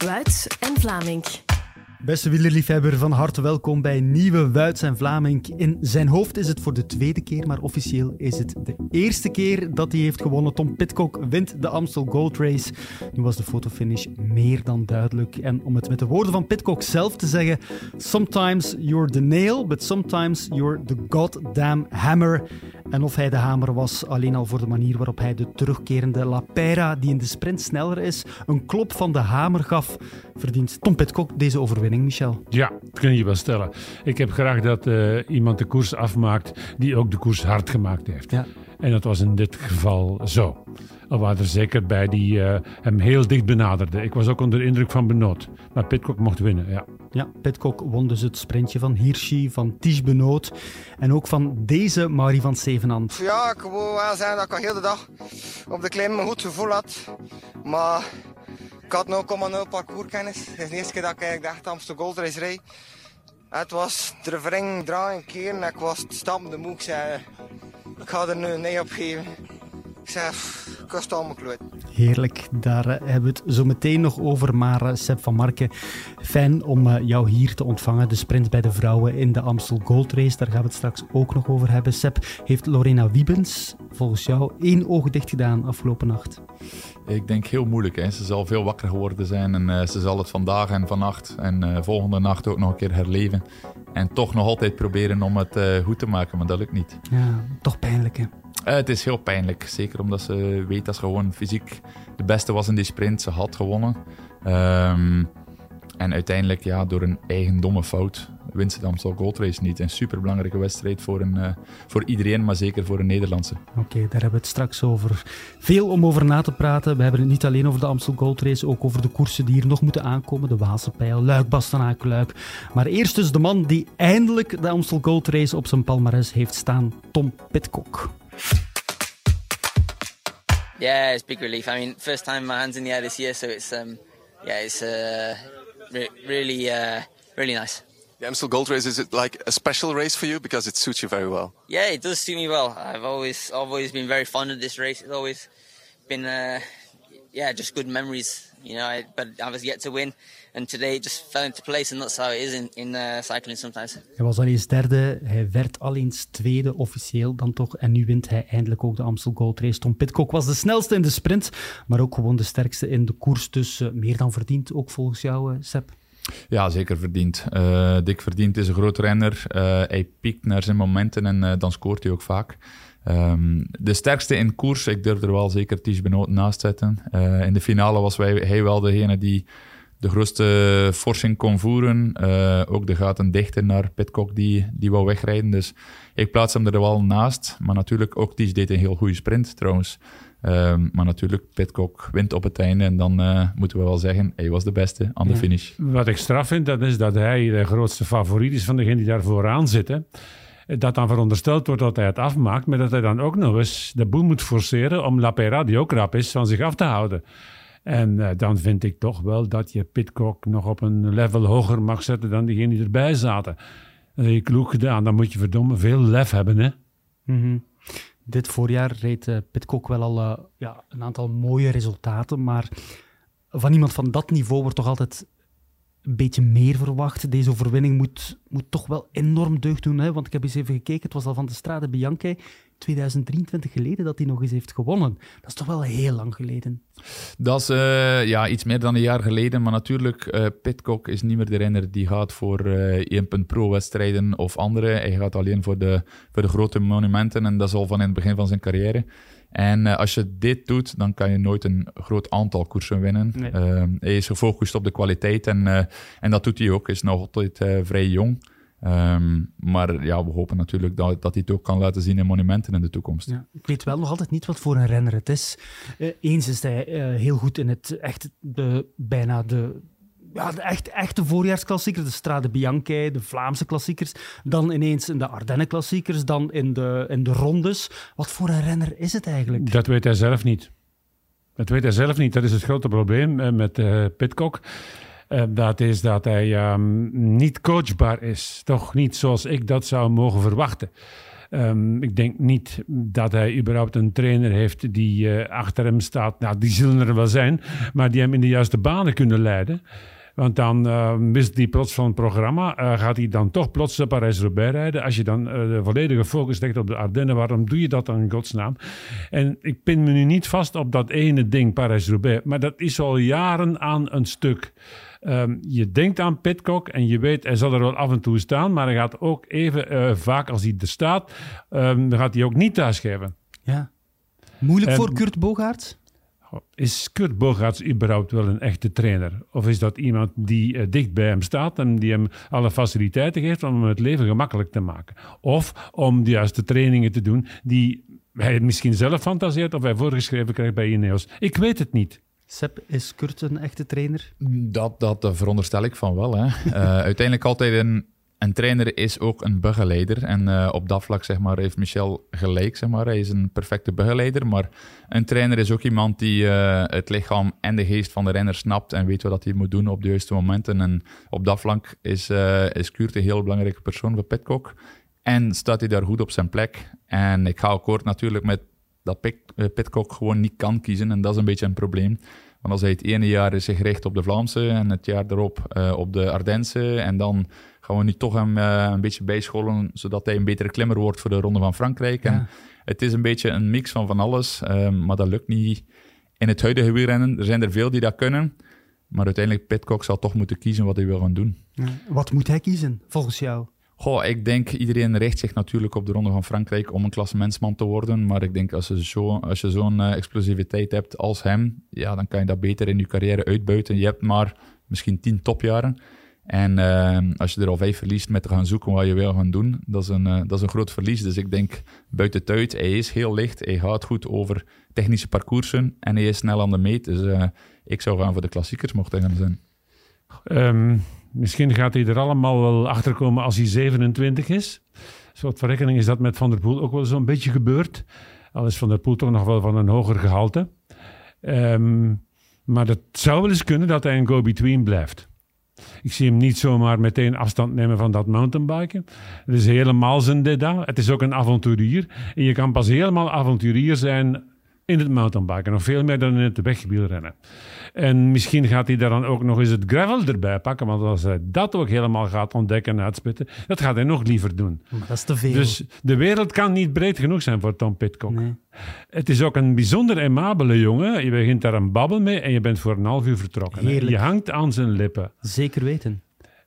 Wout en Vlamink. Beste wielerliefhebber, van harte welkom bij een nieuwe Wout en Vlamink. In zijn hoofd is het voor de tweede keer, maar officieel is het de eerste keer dat hij heeft gewonnen. Tom Pidcock wint de Amstel Gold Race. Nu was de fotofinish meer dan duidelijk. En om het met de woorden van Pidcock zelf te zeggen: sometimes you're the nail, but sometimes you're the goddamn hammer. En of hij de hamer was, alleen al voor de manier waarop hij de terugkerende La Peira, die in de sprint sneller is, een klop van de hamer gaf, verdient Tom Pidcock deze overwinning, Michel. Ja, dat kun je wel stellen. Ik heb graag dat iemand de koers afmaakt die ook de koers hard gemaakt heeft. Ja. En dat was in dit geval zo. Al waren er zeker bij die hem heel dicht benaderden. Ik was ook onder de indruk van Benoot. Maar Pidcock mocht winnen, ja. Ja, Pidcock won dus het sprintje van Hirschi, van Tige Benoot en ook van deze Mauri van Zevenand. Ja, ik wil wel zeggen dat ik al heel de dag op de klim een goed gevoel had. Maar ik had 0,0 parcourskennis. Het is de eerste keer dat ik echt Amstel Gold Race rijd. Het was de wring, draaien, keren en ik was stampende moe. Ik zei, ik ga er nu een nee op geven. Ik zei, ik was allemaal kloot. Heerlijk, daar hebben we het zo meteen nog over. Maar Seb van Marken, fijn om jou hier te ontvangen. De sprint bij de vrouwen in de Amstel Gold Race, daar gaan we het straks ook nog over hebben. Seb, heeft Lorena Wiebens volgens jou 1 oog dicht gedaan afgelopen nacht? Ik denk heel moeilijk. Hè. Ze zal veel wakker geworden zijn en ze zal het vandaag en vannacht en volgende nacht ook nog een keer herleven. En toch nog altijd proberen om het goed te maken, maar dat lukt niet. Ja, toch pijnlijk, hè? Het is heel pijnlijk, zeker omdat ze weet dat ze gewoon fysiek de beste was in die sprint. Ze had gewonnen. En uiteindelijk, ja, door een eigen domme fout, wint ze de Amstel Gold Race niet. Een superbelangrijke wedstrijd voor iedereen, maar zeker voor een Nederlandse. Oké, daar hebben we het straks over. Veel om over na te praten. We hebben het niet alleen over de Amstel Gold Race, ook over de koersen die hier nog moeten aankomen. De Waalse Pijl, Luik, Bastenaken-Luik. Maar eerst dus de man die eindelijk de Amstel Gold Race op zijn palmares heeft staan, Tom Pidcock. Yeah, it's a big relief. I mean, first time my hands in the air this year, so it's really nice. The Amstel Gold Race, is it like a special race for you because it suits you very well? Yeah, it does suit me well. I've always been very fond of this race. It's always been just good memories, you know. But I was yet to win, and today it just fell into place, and that's how it is in cycling sometimes. Hij was al eens derde, hij werd al eens tweede officieel dan toch, en nu wint hij eindelijk ook de Amstel Gold Race. Tom Pidcock was de snelste in de sprint, maar ook gewoon de sterkste in de koers, dus meer dan verdiend, ook volgens jou, Seb? Ja, zeker verdiend. Dik verdiend, is een groot renner. Hij piekt naar zijn momenten en dan scoort hij ook vaak. De sterkste in koers, ik durf er wel zeker Tige Benoot naast zetten. In de finale was hij wel degene die de grootste forsing kon voeren. Ook de gaten dichten naar Pidcock die wou wegrijden. Dus ik plaats hem er wel naast. Maar natuurlijk, ook Tige deed een heel goede sprint trouwens. Maar natuurlijk, Pidcock wint op het einde en dan moeten we wel zeggen, hij was de beste aan de finish. Wat ik straf vind, dat is dat hij de grootste favoriet is van degene die daar vooraan zitten. Dat dan verondersteld wordt dat hij het afmaakt, maar dat hij dan ook nog eens de boel moet forceren om La Peira, die ook rap is, van zich af te houden. En dan vind ik toch wel dat je Pidcock nog op een level hoger mag zetten dan diegenen die erbij zaten. Dat heb je kloek gedaan, dan moet je verdomme veel lef hebben, hè? Mm-hmm. Dit voorjaar reed Pidcock wel al een aantal mooie resultaten, maar van iemand van dat niveau wordt toch altijd een beetje meer verwacht. Deze overwinning moet toch wel enorm deugd doen, hè? Want ik heb eens even gekeken, het was al van de Strade Bianche 2023 geleden dat hij nog eens heeft gewonnen. Dat is toch wel heel lang geleden. Dat is iets meer dan een jaar geleden, maar natuurlijk, Pidcock is niet meer de renner die gaat voor 1.pro-wedstrijden of andere. Hij gaat alleen voor de grote monumenten en dat is al van in het begin van zijn carrière. En als je dit doet, dan kan je nooit een groot aantal koersen winnen. Nee. Hij is gefocust op de kwaliteit en dat doet hij ook. Hij is nog altijd vrij jong. Maar ja, we hopen natuurlijk dat hij het ook kan laten zien in monumenten in de toekomst. Ja, ik weet wel nog altijd niet wat voor een renner het is. Eens is hij heel goed in het echte voorjaarsklassiekers, de Strade Bianche, de Vlaamse klassiekers, dan ineens in de Ardennen-klassiekers, dan in de rondes. Wat voor een renner is het eigenlijk? Dat weet hij zelf niet. Dat is het grote probleem met Pidcock. Dat is dat hij niet coachbaar is. Toch niet zoals ik dat zou mogen verwachten. Ik denk niet dat hij überhaupt een trainer heeft die achter hem staat. Nou, die zullen er wel zijn, maar die hem in de juiste banen kunnen leiden. Want dan mist hij plots van het programma. Gaat hij dan toch plots Parijs-Roubaix rijden? Als je dan de volledige focus legt op de Ardennen, waarom doe je dat dan in godsnaam? En ik pin me nu niet vast op dat ene ding, Parijs-Roubaix. Maar dat is al jaren aan een stuk. Je denkt aan Pidcock en je weet, hij zal er wel af en toe staan. Maar hij gaat ook even vaak als hij er staat, dan gaat hij ook niet thuisgeven. Ja. Moeilijk voor Kurt Bogaerts? Is Kurt Bogaerts überhaupt wel een echte trainer? Of is dat iemand die dicht bij hem staat en die hem alle faciliteiten geeft om hem het leven gemakkelijk te maken? Of om de juiste trainingen te doen die hij misschien zelf fantaseert of hij voorgeschreven krijgt bij Ineos? Ik weet het niet. Sepp, is Kurt een echte trainer? Dat veronderstel ik van wel. Hè. Uiteindelijk altijd een trainer is ook een begeleider. En op dat vlak zeg maar, heeft Michel gelijk. Zeg maar. Hij is een perfecte begeleider. Maar een trainer is ook iemand die het lichaam en de geest van de renner snapt en weet wat hij moet doen op de juiste momenten. En op dat vlak is Kurt een heel belangrijke persoon voor Pidcock. En staat hij daar goed op zijn plek. En ik ga akkoord natuurlijk met dat Pidcock gewoon niet kan kiezen. En dat is een beetje een probleem. Want als hij het ene jaar zich richt op de Vlaamse en het jaar daarop op de Ardense en dan gaan we nu toch hem een beetje bijscholen, zodat hij een betere klimmer wordt voor de Ronde van Frankrijk. Ja. En het is een beetje een mix van alles, maar dat lukt niet in het huidige wielrennen. Er zijn er veel die dat kunnen, maar uiteindelijk Pidcock zal toch moeten kiezen wat hij wil gaan doen. Ja. Wat moet hij kiezen, volgens jou? Goh, ik denk iedereen richt zich natuurlijk op de Ronde van Frankrijk om een klassementsman te worden. Maar ik denk als je zo'n explosiviteit hebt als hem, ja, dan kan je dat beter in je carrière uitbuiten. Je hebt maar misschien 10 topjaren. En als je er al 5 verliest met te gaan zoeken wat je wil gaan doen, dat is een groot verlies. Dus ik denk buiten het uit, hij is heel licht, hij gaat goed over technische parcoursen en hij is snel aan de meet. Dus ik zou gaan voor de klassiekers, mocht hij gaan zijn. Misschien gaat hij er allemaal wel achter komen als hij 27 is. Zo'n verrekening is dat met Van der Poel ook wel zo'n beetje gebeurd. Al is Van der Poel toch nog wel van een hoger gehalte. Maar het zou wel eens kunnen dat hij een go-between blijft. Ik zie hem niet zomaar meteen afstand nemen van dat mountainbiken. Het is helemaal zijn dada. Het is ook een avonturier. En je kan pas helemaal avonturier zijn in het mountainbiken. Nog veel meer dan in het wegwielrennen. En misschien gaat hij daar dan ook nog eens het gravel erbij pakken. Want als hij dat ook helemaal gaat ontdekken en uitspitten, dat gaat hij nog liever doen. Dat is te veel. Dus de wereld kan niet breed genoeg zijn voor Tom Pidcock. Nee. Het is ook een bijzonder aimabele jongen. Je begint daar een babbel mee en je bent voor een half uur vertrokken. Heerlijk. Je hangt aan zijn lippen. Zeker weten.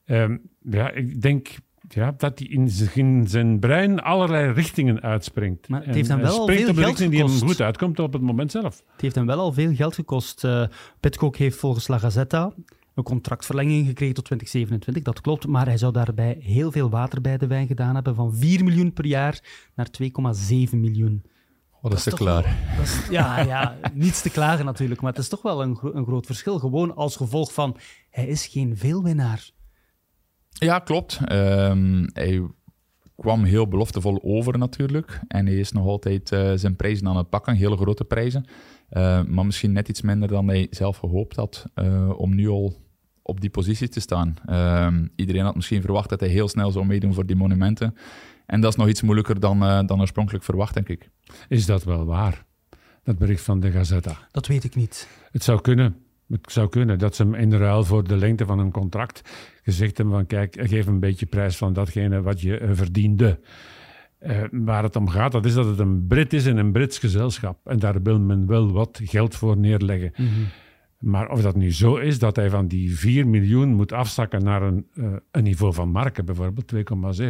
Ik denk dat hij in zijn brein allerlei richtingen uitspringt. Maar het heeft hem wel al springt veel op de geld richting die gekost. hem goed uitkomt op het moment zelf. Het heeft hem wel al veel geld gekost. Pidcock heeft volgens La Gazzetta een contractverlenging gekregen tot 2027, dat klopt. Maar hij zou daarbij heel veel water bij de wijn gedaan hebben. Van 4 miljoen per jaar naar 2,7 miljoen. Dat is te klaar. Ja, niets te klagen natuurlijk. Maar het is toch wel een groot verschil. Gewoon als gevolg van, hij is geen veelwinnaar. Ja, klopt. Hij kwam heel beloftevol over natuurlijk. En hij is nog altijd zijn prijzen aan het pakken, hele grote prijzen. Maar misschien net iets minder dan hij zelf gehoopt had om nu al op die positie te staan. Iedereen had misschien verwacht dat hij heel snel zou meedoen voor die monumenten. En dat is nog iets moeilijker dan oorspronkelijk verwacht, denk ik. Is dat wel waar? Dat bericht van de Gazzetta. Dat weet ik niet. Het zou kunnen dat ze hem in ruil voor de lengte van een contract gezegd hebben van kijk, geef een beetje prijs van datgene wat je verdiende. Waar het om gaat, dat is dat het een Brit is in een Brits gezelschap. En daar wil men wel wat geld voor neerleggen. Mm-hmm. Maar of dat nu zo is dat hij van die 4 miljoen moet afzakken naar een niveau van Marken, bijvoorbeeld 2,7.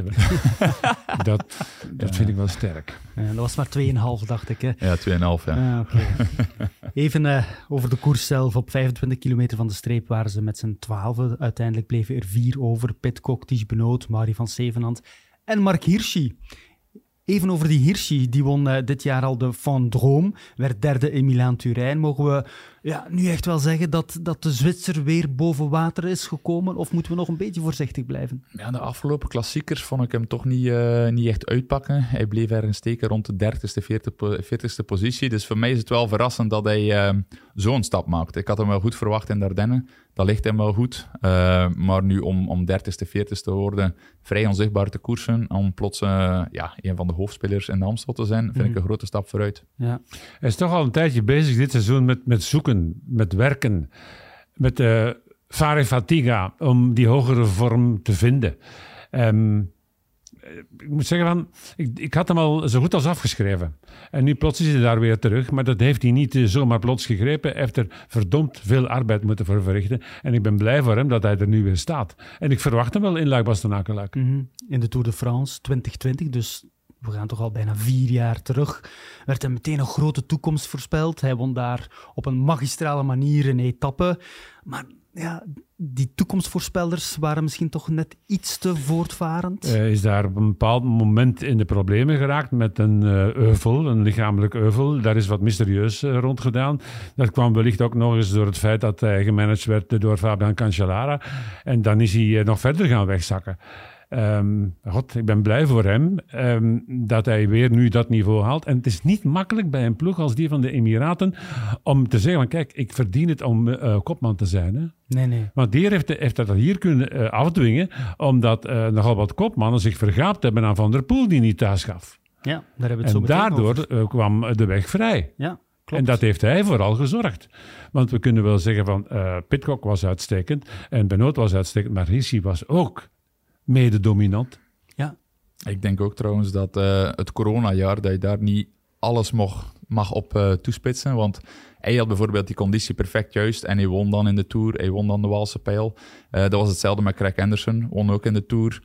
dat vind ik wel sterk. Dat was maar 2,5, dacht ik. Hè? Ja, 2,5, ja. Okay. Even over de koers zelf. Op 25 kilometer van de streep waren ze met z'n 12. Uiteindelijk bleven er 4 over. Pidcock, Ties Benoot, Mari van Zevenand en Mark Hirschi. Even over die Hirschi, die won dit jaar al de Vendôme, werd derde in Milaan-Turijn. Mogen we Ja, nu echt wel zeggen dat de Zwitser weer boven water is gekomen, of moeten we nog een beetje voorzichtig blijven? Ja, de afgelopen klassiekers vond ik hem toch niet echt uitpakken. Hij bleef ergens steken rond de 30ste, 40ste positie. Dus voor mij is het wel verrassend dat hij zo'n stap maakt. Ik had hem wel goed verwacht in de Ardennen. Dat ligt hem wel goed. Maar nu om 30ste, 40ste te worden, vrij onzichtbaar te koersen, om plots een van de hoofdspelers in de Amstel te zijn, vind ik een grote stap vooruit. Ja. Hij is toch al een tijdje bezig dit seizoen met zoeken, met werken, met fare fatiga, om die hogere vorm te vinden. Ik moet zeggen, ik had hem al zo goed als afgeschreven. En nu plots is hij daar weer terug. Maar dat heeft hij niet zomaar plots gegrepen. Hij heeft er verdomd veel arbeid moeten voor verrichten. En ik ben blij voor hem dat hij er nu weer staat. En ik verwacht hem wel in Luik-Bastenaken-Luik. In de Tour de France 2020, dus we gaan toch al bijna 4 jaar terug, werd hem meteen een grote toekomst voorspeld. Hij won daar op een magistrale manier een etappe. Maar ja, die toekomstvoorspellers waren misschien toch net iets te voortvarend. Is daar op een bepaald moment in de problemen geraakt met een euvel, een lichamelijk euvel. Daar is wat mysterieus rondgedaan. Dat kwam wellicht ook nog eens door het feit dat hij gemanaged werd door Fabian Cancellara. En dan is hij nog verder gaan wegzakken. Ik ben blij voor hem dat hij weer nu dat niveau haalt. En het is niet makkelijk bij een ploeg als die van de Emiraten om te zeggen van kijk, ik verdien het om kopman te zijn. Hè? Nee. Want die heeft dat hier kunnen afdwingen, omdat nogal wat kopmannen zich vergaapt hebben aan Van der Poel die niet thuis gaf. Ja, daar hebben we het En zo meteen daardoor over. kwam de weg vrij. Ja, klopt. En dat heeft hij vooral gezorgd. Want we kunnen wel zeggen van Pidcock was uitstekend en Benoot was uitstekend, maar Hirschi was ook mede dominant. Ja. Ik denk ook trouwens dat het coronajaar, dat je daar niet alles mag op toespitsen. Want hij had bijvoorbeeld die conditie perfect juist en hij won dan in de Tour. Hij won dan de Waalse Pijl. Dat was hetzelfde met Craig Anderson, won ook in de Tour.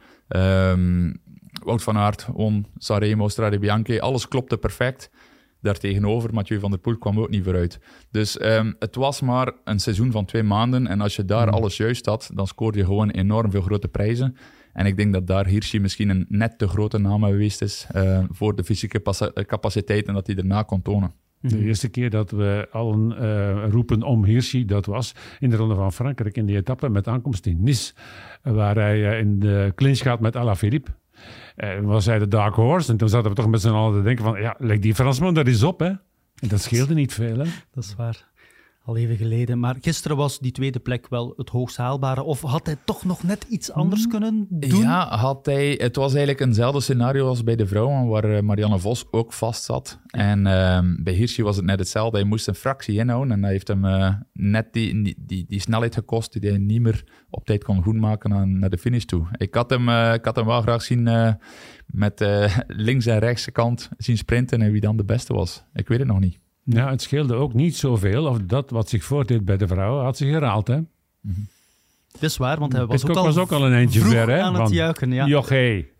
Wout van Aert won Sanremo, Strade Bianche. Alles klopte perfect. Daartegenover, Mathieu van der Poel kwam ook niet vooruit. Dus het was maar een seizoen van 2 maanden. En als je daar alles juist had, dan scoorde je gewoon enorm veel grote prijzen. En ik denk dat daar Hirschi misschien een net te grote naam geweest is voor de fysieke capaciteit en dat hij daarna kon tonen. De eerste keer dat we allen roepen om Hirschi, dat was in de Ronde van Frankrijk in die etappe met aankomst in Nice, waar hij in de clinch gaat met Alaphilippe. Was hij de dark horse en toen zaten we toch met z'n allen te denken van ja, leg die Fransman daar eens op, hè. En dat scheelde niet veel, hè. Dat is waar. Al even geleden. Maar gisteren was die tweede plek wel het hoogst haalbare. Of had hij toch nog net iets anders kunnen doen? Ja, het was eigenlijk eenzelfde scenario als bij de vrouwen, waar Marianne Vos ook vast zat. Ja. En bij Hirschi was het net hetzelfde. Hij moest een fractie inhouden en dat heeft hem net die snelheid gekost die hij niet meer op tijd kon goedmaken naar de finish toe. Ik had hem wel graag zien met links en rechts kant zien sprinten en wie dan de beste was. Ik weet het nog niet. Ja, het scheelde ook niet zoveel. Of dat wat zich voordeed bij de vrouwen had zich herhaald, hè? Dat is waar, want hij was ook al een eindje ver, hè? Aan het juichen, ja. Jochee.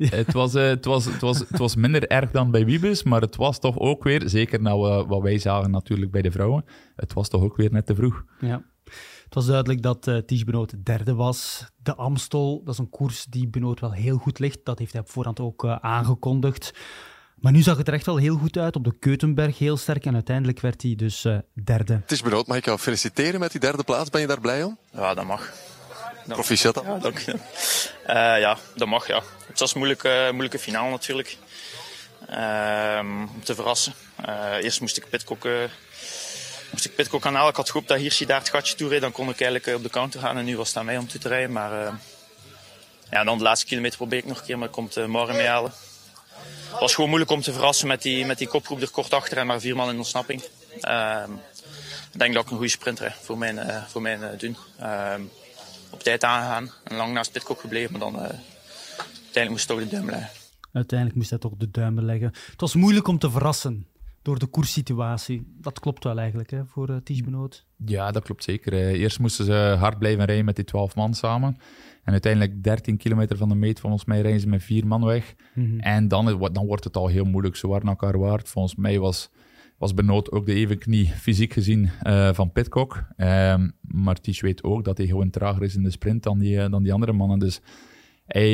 Het was minder erg dan bij Wiebes, maar het was toch ook weer, zeker nou wat wij zagen natuurlijk bij de vrouwen, het was toch ook weer net te vroeg. Ja. Het was duidelijk dat Tige Benoot derde was. De Amstel, dat is een koers die Benoot wel heel goed ligt. Dat heeft hij op voorhand ook aangekondigd. Maar nu zag het er echt wel heel goed uit. Op de Keutenberg heel sterk. En uiteindelijk werd hij dus derde. Tige Benoot, mag ik jou feliciteren met die 3e plaats? Ben je daar blij om? Ja, dat mag. Proficiat dan? Ja, dank je. Ja, dat mag, ja. Het was een moeilijke finale natuurlijk. Om te verrassen. Eerst moest ik Pidcock gaan halen. Ik had gehoopt dat Hirschi daar het gatje toe reed. Dan kon ik eigenlijk op de counter gaan. En nu was het aan mij om toe te rijden. Maar dan de laatste kilometer probeer ik nog een keer. Maar ik kom het morgen mee halen. Het was gewoon moeilijk om te verrassen met die kopgroep er kort achter en maar 4 man in ontsnapping. Ik denk dat ik een goede sprint rijd voor mijn doen. Op tijd aangegaan en lang naast Pidcock gebleven, maar dan uiteindelijk moest hij toch de duim leggen. Uiteindelijk moest hij toch de duim leggen. Het was moeilijk om te verrassen door de koerssituatie. Dat klopt wel eigenlijk hè, voor Tige Benoot. Ja, dat klopt zeker. Eerst moesten ze hard blijven rijden met die 12 man samen. En uiteindelijk 13 kilometer van de meet, volgens mij, rijden ze met 4 man weg. Mm-hmm. En dan wordt het al heel moeilijk. Ze waren elkaar waard. Volgens mij was Benoot ook de evenknie fysiek gezien van Pidcock. Maar Tige weet ook dat hij gewoon trager is in de sprint dan die andere mannen. Dus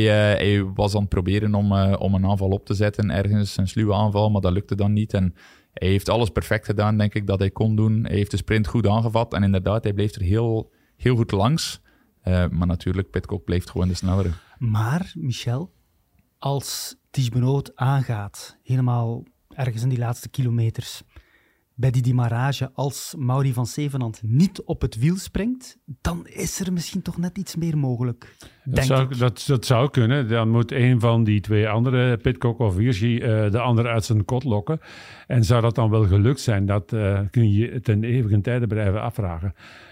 hij was aan het proberen om een aanval op te zetten. Ergens een sluwe aanval, maar dat lukte dan niet. En Hij heeft alles perfect gedaan, denk ik, dat hij kon doen. Hij heeft de sprint goed aangevat. En inderdaad, hij bleef er heel, heel goed langs. Maar natuurlijk, Pidcock bleef gewoon de snellere. Maar, Michel, als Tiesj Benoot aangaat, helemaal ergens in die laatste kilometers, bij die demarrage, als Mauri van Zevenand niet op het wiel springt, dan is er misschien toch net iets meer mogelijk. Dat zou kunnen. Dan moet een van die twee andere, Pidcock of Hirschi, de andere uit zijn kot lokken. En zou dat dan wel gelukt zijn? Dat kun je ten eeuwige tijde blijven afvragen.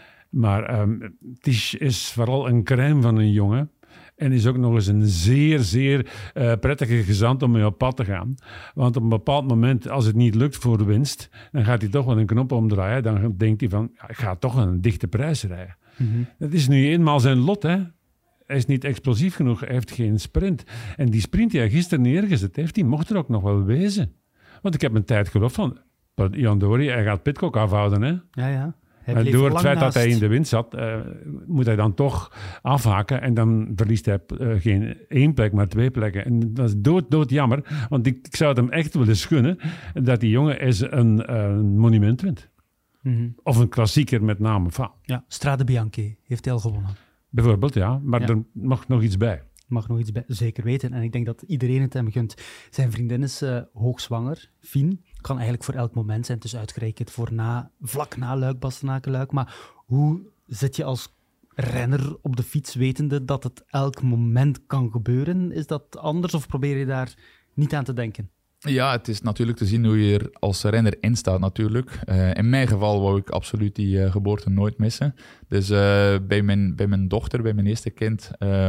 Maar Tiesj is vooral een crème van een jongen. En is ook nog eens een zeer, zeer prettige gezant om mee op pad te gaan. Want op een bepaald moment, als het niet lukt voor de winst, dan gaat hij toch wel een knop omdraaien. Dan denkt hij van, ik ga toch een dichte prijs rijden. Mm-hmm. Dat is nu eenmaal zijn lot, hè. Hij is niet explosief genoeg, hij heeft geen sprint. En die sprint die hij gisteren neergezet heeft, die mocht er ook nog wel wezen. Want ik heb een tijd geloofd van, Jan Dory, hij gaat Pidcock afhouden, hè. Ja. Maar door het feit dat hij in de wind zat, moet hij dan toch afhaken. En dan verliest hij geen 1 plek, maar 2 plekken. En dat is dood jammer. Want ik zou het hem echt willen gunnen dat die jongen eens een monument wint. Mm-hmm. Of een klassieker met name. Ja, Strade Bianchi heeft hij al gewonnen. Bijvoorbeeld, ja. Maar er mag nog iets bij. Mag nog iets bij, zeker weten. En ik denk dat iedereen het hem gunt. Zijn vriendin is hoogzwanger, Fien. Kan eigenlijk voor elk moment zijn. Het is uitgerekend voor vlak na Luik, Bastenaken-Luik. Maar hoe zit je als renner op de fiets wetende dat het elk moment kan gebeuren? Is dat anders of probeer je daar niet aan te denken? Ja, het is natuurlijk te zien hoe je er als renner in staat natuurlijk. In mijn geval wou ik absoluut die geboorte nooit missen. Dus bij mijn dochter, bij mijn eerste kind,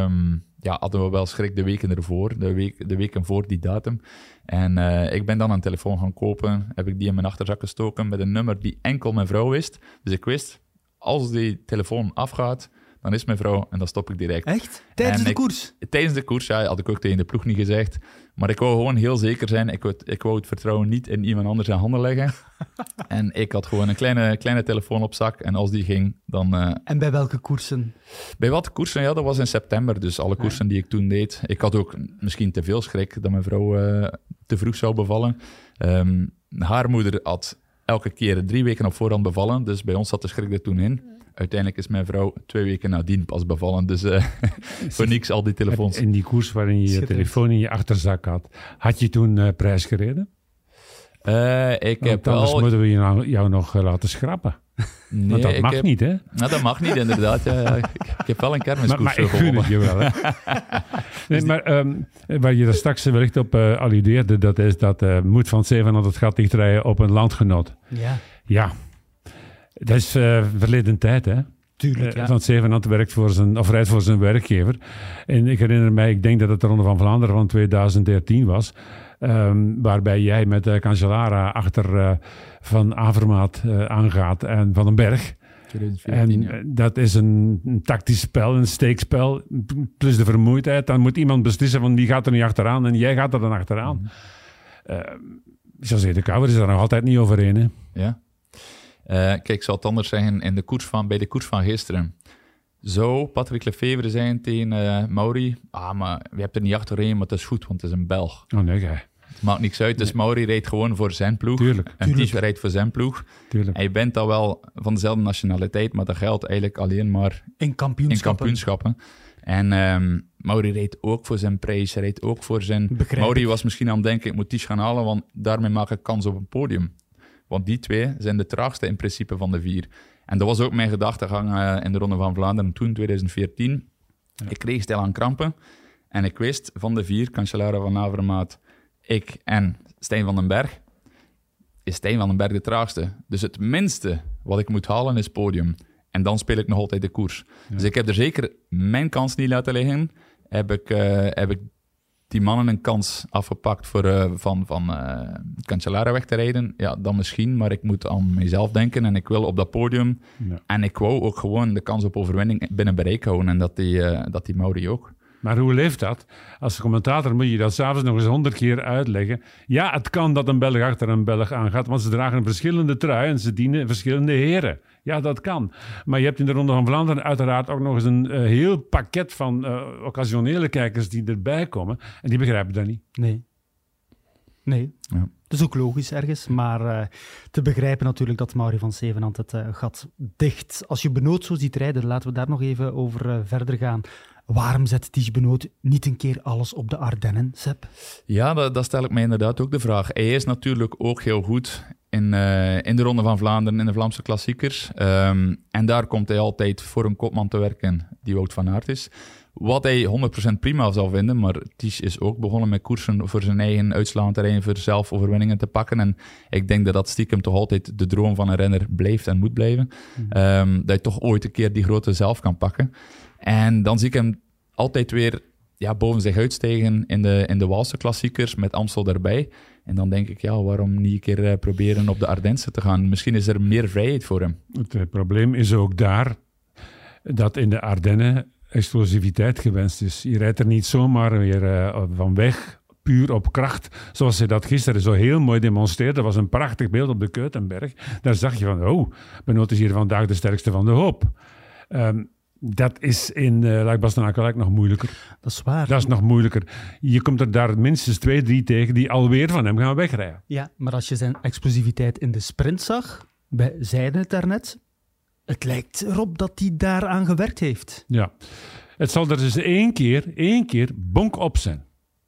hadden we wel schrik de weken ervoor. De weken voor die datum. En ik ben dan een telefoon gaan kopen. Heb ik die in mijn achterzak gestoken met een nummer die enkel mijn vrouw wist. Dus ik wist, als die telefoon afgaat, dan is mijn vrouw en dan stop ik direct. Echt? Tijdens de koers? Tijdens de koers, ja, had ik ook tegen de ploeg niet gezegd. Maar ik wou gewoon heel zeker zijn. Ik wou het vertrouwen niet in iemand anders in handen leggen. En ik had gewoon een kleine telefoon op zak. En als die ging, dan... En bij welke koersen? Bij welke koersen? Ja, dat was in september. Dus alle koersen die ik toen deed. Ik had ook misschien te veel schrik dat mijn vrouw te vroeg zou bevallen. Haar moeder had elke keer 3 weken op voorhand bevallen. Dus bij ons zat de schrik er toen in. Uiteindelijk is mijn vrouw 2 weken nadien pas bevallen. Dus voor niks al die telefoons. In die koers waarin je je telefoon in je achterzak had je toen prijs gereden? Anders moeten we jou nog laten schrappen. Nee, want dat mag niet, hè? Nou, dat mag niet, inderdaad. Ja. Ik heb wel een kermiskoers maar ik gun het je wel, hè? Nee, maar waar je daar straks wellicht op alludeerde, dat is dat Moed van Zevenand het gat dichtrijden op een landgenoot. Ja. Dat is verleden tijd, hè? Tuurlijk, ja. Van Zevenand rijdt voor zijn werkgever. En ik herinner mij, ik denk dat het de Ronde van Vlaanderen van 2013 was, waarbij jij met Cancellara achter Van Avermaat aangaat en Van den Berg. 2014, dat is een tactisch spel, een steekspel, plus de vermoeidheid. Dan moet iemand beslissen van wie gaat er niet achteraan en jij gaat er dan achteraan. José de Kouwer is daar nog altijd niet overheen, hè? Ja. Kijk, ik zal het anders zeggen, bij de koers van gisteren zou Patrick Lefevre zijn tegen Mauri. Maar je hebt er niet achterheen, maar het is goed, want het is een Belg. Oh nee, het maakt niks uit, dus Mauri rijdt gewoon voor zijn ploeg. Tuurlijk. En Tiesj rijdt voor zijn ploeg. Tuurlijk. En je bent dan wel van dezelfde nationaliteit, maar dat geldt eigenlijk alleen maar in kampioenschappen. En Mauri reed ook voor zijn prijs, reed ook voor zijn... Mauri was misschien aan het denken, ik moet Tiesj gaan halen, want daarmee maak ik kans op een podium. Want die 2 zijn de traagste in principe van de 4. En dat was ook mijn gedachtegang in de Ronde van Vlaanderen toen, 2014. Ja. Ik kreeg stil aan krampen. En ik wist van de 4, Cancellara, Van Avermaat, ik en Stijn van den Berg, is Stijn van den Berg de traagste. Dus het minste wat ik moet halen is podium. En dan speel ik nog altijd de koers. Ja. Dus ik heb er zeker mijn kans niet laten liggen. Heb ik die mannen een kans afgepakt voor van Cancellara weg te rijden? Ja, dan misschien, maar ik moet aan mezelf denken en ik wil op dat podium. Ja. En ik wou ook gewoon de kans op overwinning binnen bereik houden en dat die Mauri ook. Maar hoe leeft dat? Als commentator moet je dat s'avonds nog eens 100 keer uitleggen. Ja, het kan dat een Belg achter een Belg aangaat, want ze dragen een verschillende trui en ze dienen verschillende heren. Ja, dat kan. Maar je hebt in de Ronde van Vlaanderen uiteraard ook nog eens een heel pakket van occasionele kijkers die erbij komen. En die begrijpen dat niet. Nee. Ja. is ook logisch ergens, maar te begrijpen natuurlijk dat Mauri van Zevenand het gat dicht. Als je Benoot zo ziet rijden, laten we daar nog even over verder gaan. Waarom zet Ties Benoot niet een keer alles op de Ardennen, Sepp? Ja, dat stel ik mij inderdaad ook de vraag. Hij is natuurlijk ook heel goed in de Ronde van Vlaanderen, in de Vlaamse klassiekers. En daar komt hij altijd voor een kopman te werken die Wout van Aert is. Wat hij 100% prima zal vinden, maar Ties is ook begonnen met koersen voor zijn eigen uitslaand terrein, voor zelf overwinningen te pakken. En ik denk dat stiekem toch altijd de droom van een renner blijft en moet blijven. Dat je toch ooit een keer die grote zelf kan pakken. En dan zie ik hem altijd weer boven zich uitstijgen in de Waalse klassiekers, met Amstel erbij. En dan denk ik, waarom niet een keer proberen op de Ardense te gaan? Misschien is er meer vrijheid voor hem. Het probleem is ook daar dat in de Ardennen explosiviteit gewenst is. Je rijdt er niet zomaar weer van weg, puur op kracht, zoals hij dat gisteren zo heel mooi demonstreerde. Dat was een prachtig beeld op de Keutenberg. Daar zag je van, Benoot is hier vandaag de sterkste van de hoop. Dat is in Luik-Bastenaken nog moeilijker. Dat is waar. Dat is nog moeilijker. Je komt er daar minstens 2, 3 tegen die alweer van hem gaan wegrijden. Ja, maar als je zijn explosiviteit in de sprint zag, wij zeiden het daarnet, het lijkt erop dat hij daaraan gewerkt heeft. Ja. Het zal er dus één keer bonk op zijn.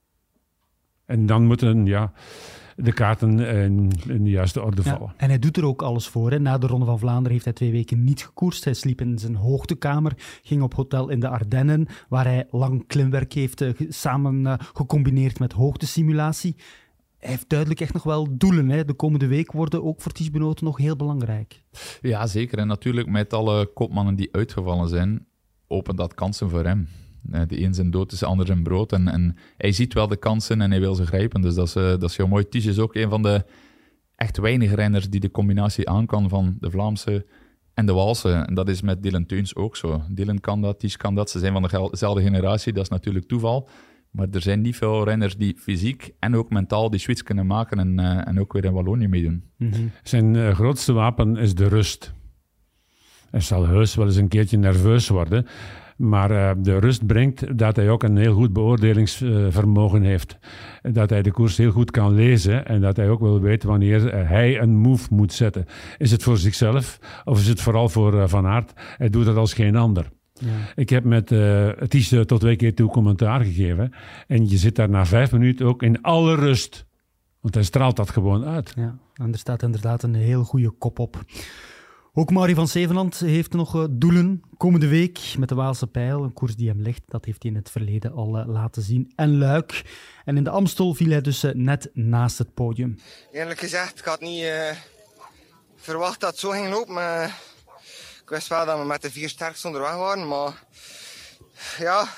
En dan moeten de kaarten in de juiste orde vallen. En hij doet er ook alles voor. Hè. Na de Ronde van Vlaanderen heeft hij 2 weken niet gekoerst. Hij sliep in zijn hoogtekamer, ging op hotel in de Ardennen, waar hij lang klimwerk heeft samen gecombineerd met hoogtesimulatie. Hij heeft duidelijk echt nog wel doelen. Hè. De komende week worden ook voor Ties Benoot nog heel belangrijk. Ja, zeker. En natuurlijk met alle kopmannen die uitgevallen zijn, opent dat kansen voor hem. De een zijn dood is de ander zijn brood. En hij ziet wel de kansen en hij wil ze grijpen. Dus dat is heel mooi. Ties is ook een van de echt weinige renners die de combinatie aan kan van de Vlaamse en de Waalse. En dat is met Dylan Teuns ook zo. Dylan kan dat, Ties kan dat. Ze zijn van dezelfde generatie, dat is natuurlijk toeval. Maar er zijn niet veel renners die fysiek en ook mentaal die switch kunnen maken en ook weer in Wallonië meedoen. Mm-hmm. Zijn grootste wapen is de rust. Hij zal heus wel eens een keertje nerveus worden. Maar de rust brengt dat hij ook een heel goed beoordelingsvermogen heeft. Dat hij de koers heel goed kan lezen en dat hij ook wil weten wanneer hij een move moet zetten. Is het voor zichzelf of is het vooral voor Van Aert? Hij doet dat als geen ander. Ja. Ik heb met Ties tot 2 keer toe commentaar gegeven. En je zit daar na 5 minuten ook in alle rust. Want hij straalt dat gewoon uit. Ja, en er staat inderdaad een heel goede kop op. Ook Mauri van Zevenand heeft nog doelen. Komende week met de Waalse Pijl, een koers die hem ligt. Dat heeft hij in het verleden al laten zien. En Luik. En in de Amstel viel hij dus net naast het podium. Eerlijk gezegd, ik had niet verwacht dat het zo ging lopen. Ik wist wel dat we met de 4 sterkste onderweg waren. Maar ja,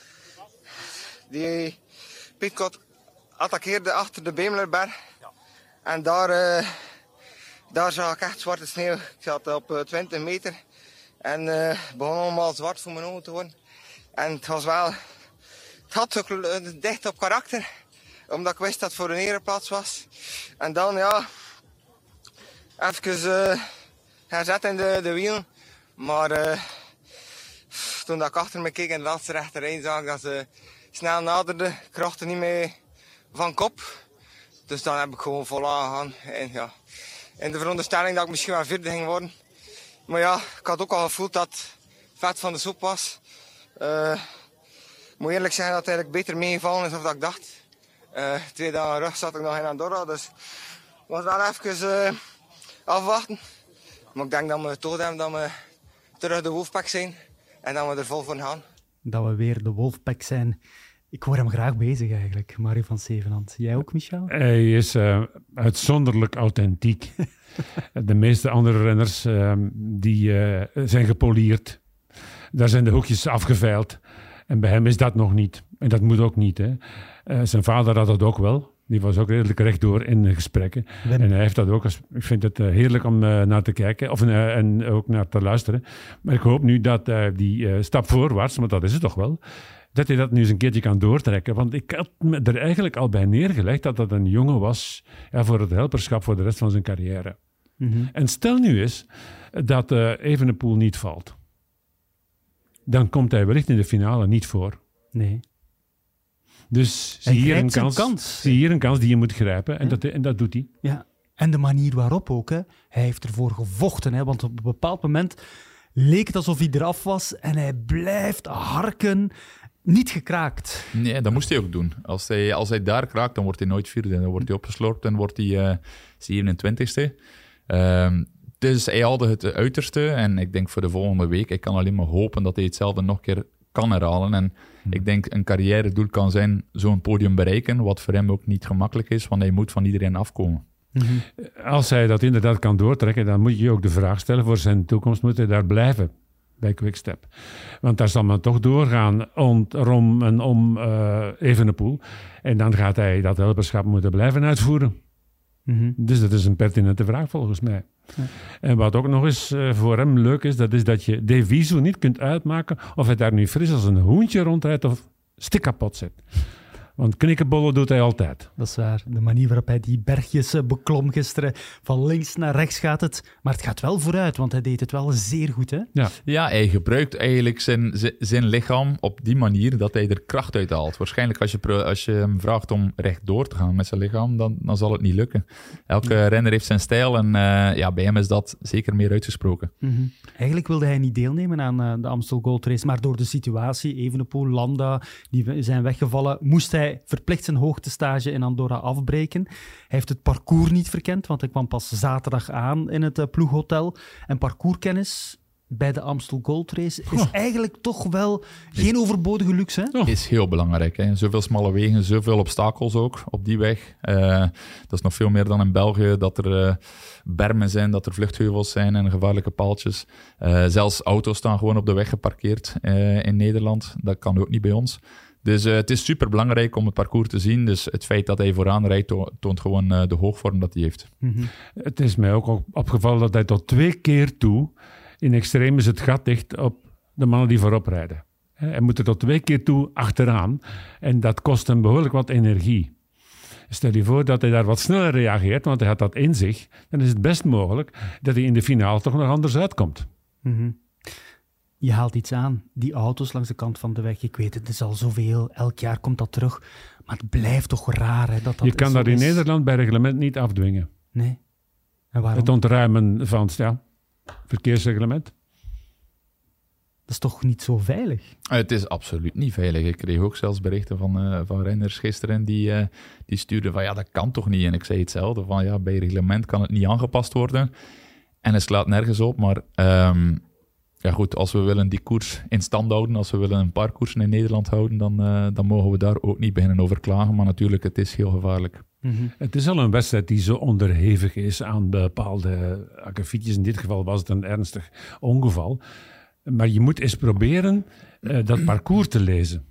die Pidcock attaqueerde achter de Bemelerberg. En daar zag ik echt zwarte sneeuw. Ik zat op 20 meter en begon allemaal zwart voor mijn ogen te worden. En het had ook dicht op karakter, omdat ik wist dat het voor een ereplaats was. En dan even herzet in de wielen. Maar toen ik achter me keek in de laatste rechterlijn, zag ik dat ze snel naderde. Ik krachtte niet meer van kop. Dus dan heb ik gewoon vol aangegaan. En in de veronderstelling dat ik misschien wel 4e ging worden. Maar ja, ik had ook al gevoeld dat het vet van de soep was. Ik moet eerlijk zeggen dat het eigenlijk beter meegevallen is dan ik dacht. 2 dagen rug zat ik nog in Andorra, dus het was wel even afwachten. Maar ik denk dat we het toch hebben dat we terug de Wolfpack zijn en dat we er vol voor gaan. Dat we weer de Wolfpack zijn. Ik hoor hem graag bezig eigenlijk, Mauri van Zevenand. Jij ook, Michel? Hij is uitzonderlijk authentiek. De meeste andere renners die zijn gepolierd. Daar zijn de hoekjes afgeveild. En bij hem is dat nog niet. En dat moet ook niet. Hè. Zijn vader had dat ook wel. Die was ook redelijk rechtdoor in de gesprekken. En hij heeft dat ook. Ik vind het heerlijk om naar te kijken. En ook naar te luisteren. Maar ik hoop nu dat die stap voorwaarts, want dat is het toch wel, dat hij dat nu eens een keertje kan doortrekken. Want ik had me er eigenlijk al bij neergelegd dat dat een jongen was voor het helperschap voor de rest van zijn carrière. Mm-hmm. En stel nu eens dat Evenepoel niet valt. Dan komt hij wellicht in de finale niet voor. Nee. Dus Hij zie hier grijpt zijn kans. Zie hier een kans die je moet grijpen. En dat doet hij. Ja. En de manier waarop ook. Hè. Hij heeft ervoor gevochten. Hè, want op een bepaald moment leek het alsof hij eraf was. En hij blijft harken. Niet gekraakt. Nee, dat moest hij ook doen. Als hij daar kraakt, dan wordt hij nooit vierde. Dan wordt hij opgeslorpt en wordt hij 27e. Dus hij haalde het uiterste. En ik denk voor de volgende week, ik kan alleen maar hopen dat hij hetzelfde nog een keer kan herhalen. En ik denk een carrière-doel kan zijn zo'n podium bereiken, wat voor hem ook niet gemakkelijk is, want hij moet van iedereen afkomen. Mm-hmm. Als hij dat inderdaad kan doortrekken, dan moet je ook de vraag stellen voor zijn toekomst, moet hij daar blijven bij Quickstep? Want daar zal men toch doorgaan rond en om Evenepoel. En dan gaat hij dat helperschap moeten blijven uitvoeren. Mm-hmm. Dus dat is een pertinente vraag volgens mij. Ja. En wat ook nog eens voor hem leuk is, dat is dat je de visu niet kunt uitmaken of hij daar nu fris als een hoentje rondrijdt of stik kapot zit. Want knikkenbollen doet hij altijd. Dat is waar. De manier waarop hij die bergjes beklom gisteren. Van links naar rechts gaat het. Maar het gaat wel vooruit, want hij deed het wel zeer goed. Hè? Ja, hij gebruikt eigenlijk zijn lichaam op die manier dat hij er kracht uit haalt. Waarschijnlijk als je hem vraagt om rechtdoor te gaan met zijn lichaam, dan zal het niet lukken. Elke renner heeft zijn stijl en bij hem is dat zeker meer uitgesproken. Mm-hmm. Eigenlijk wilde hij niet deelnemen aan de Amstel Gold Race, maar door de situatie, Evenepoel, Landa, die zijn weggevallen, moest hij verplicht zijn hoogtestage in Andorra afbreken. Hij heeft het parcours niet verkend, want hij kwam pas zaterdag aan in het ploeghotel. En parcourskennis bij de Amstel Gold Race is eigenlijk toch wel geen overbodige luxe. Hè? Is heel belangrijk. Hè? Zoveel smalle wegen, zoveel obstakels ook op die weg. Dat is nog veel meer dan in België, dat er bermen zijn, dat er vluchtheuvels zijn en gevaarlijke paaltjes. Zelfs auto's staan gewoon op de weg geparkeerd in Nederland. Dat kan ook niet bij ons. Dus het is super belangrijk om het parcours te zien. Dus het feit dat hij vooraan rijdt, toont gewoon de hoogvorm dat hij heeft. Mm-hmm. Het is mij ook opgevallen dat hij tot 2 keer toe in extremis het gat dicht op de mannen die voorop rijden. Hij moet er tot 2 keer toe achteraan. En dat kost hem behoorlijk wat energie. Stel je voor dat hij daar wat sneller reageert, want hij had dat in zich. Dan is het best mogelijk dat hij in de finale toch nog anders uitkomt. Mm-hmm. Je haalt iets aan, die auto's langs de kant van de weg. Ik weet het is al zoveel, elk jaar komt dat terug. Maar het blijft toch raar hè, dat je kan dat in Nederland bij reglement niet afdwingen. Nee. En waarom? Het ontruimen van verkeersreglement. Dat is toch niet zo veilig? Het is absoluut niet veilig. Ik kreeg ook zelfs berichten van renners gisteren die stuurden van dat kan toch niet. En ik zei hetzelfde van bij reglement kan het niet aangepast worden. En het slaat nergens op, maar... goed, als we willen die koers in stand houden, als we willen een paar koersen in Nederland houden, dan mogen we daar ook niet beginnen over klagen. Maar natuurlijk, het is heel gevaarlijk. Mm-hmm. Het is al een wedstrijd die zo onderhevig is aan bepaalde akkefietjes. In dit geval was het een ernstig ongeval. Maar je moet eens proberen dat parcours te lezen.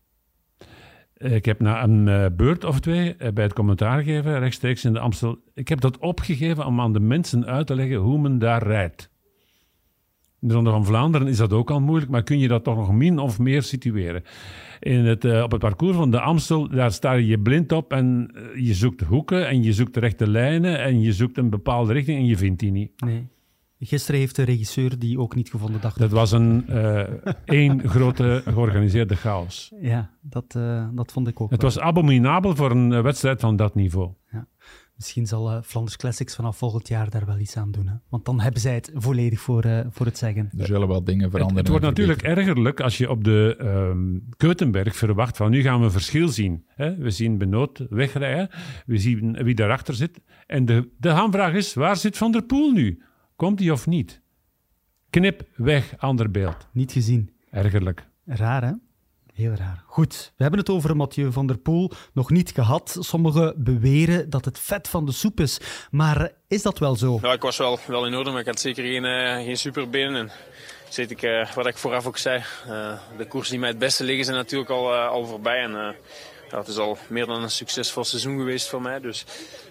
Ik heb na een beurt of 2 bij het commentaar geven, rechtstreeks in de Amstel, ik heb dat opgegeven om aan de mensen uit te leggen hoe men daar rijdt. In de Ronde van Vlaanderen is dat ook al moeilijk, maar kun je dat toch nog min of meer situeren. Op het parcours van de Amstel, daar sta je blind op en je zoekt hoeken en je zoekt de rechte lijnen en je zoekt een bepaalde richting en je vindt die niet. Nee. Gisteren heeft de regisseur die ook niet gevonden. Dat was één grote georganiseerde chaos. Ja, dat vond ik ook. Het was abominabel voor een wedstrijd van dat niveau. Ja. Misschien zal Flanders Classics vanaf volgend jaar daar wel iets aan doen. Hè? Want dan hebben zij het volledig voor het zeggen. Er zullen wel dingen veranderen. Het wordt natuurlijk ergerlijk als je op de Keutenberg verwacht van nu gaan we een verschil zien. Hè? We zien Benoot wegrijden, we zien wie daarachter zit. En de hamvraag is, waar zit Van der Poel nu? Komt hij of niet? Knip weg, ander beeld. Niet gezien. Ergerlijk. Raar, hè? Heel raar. Goed, we hebben het over Mathieu van der Poel nog niet gehad. Sommigen beweren dat het vet van de soep is. Maar is dat wel zo? Ja, ik was wel in orde, maar ik had zeker geen superbenen. En zit ik, wat ik vooraf ook zei, de koers die mij het beste liggen zijn natuurlijk al voorbij. En het is al meer dan een succesvol seizoen geweest voor mij. Dus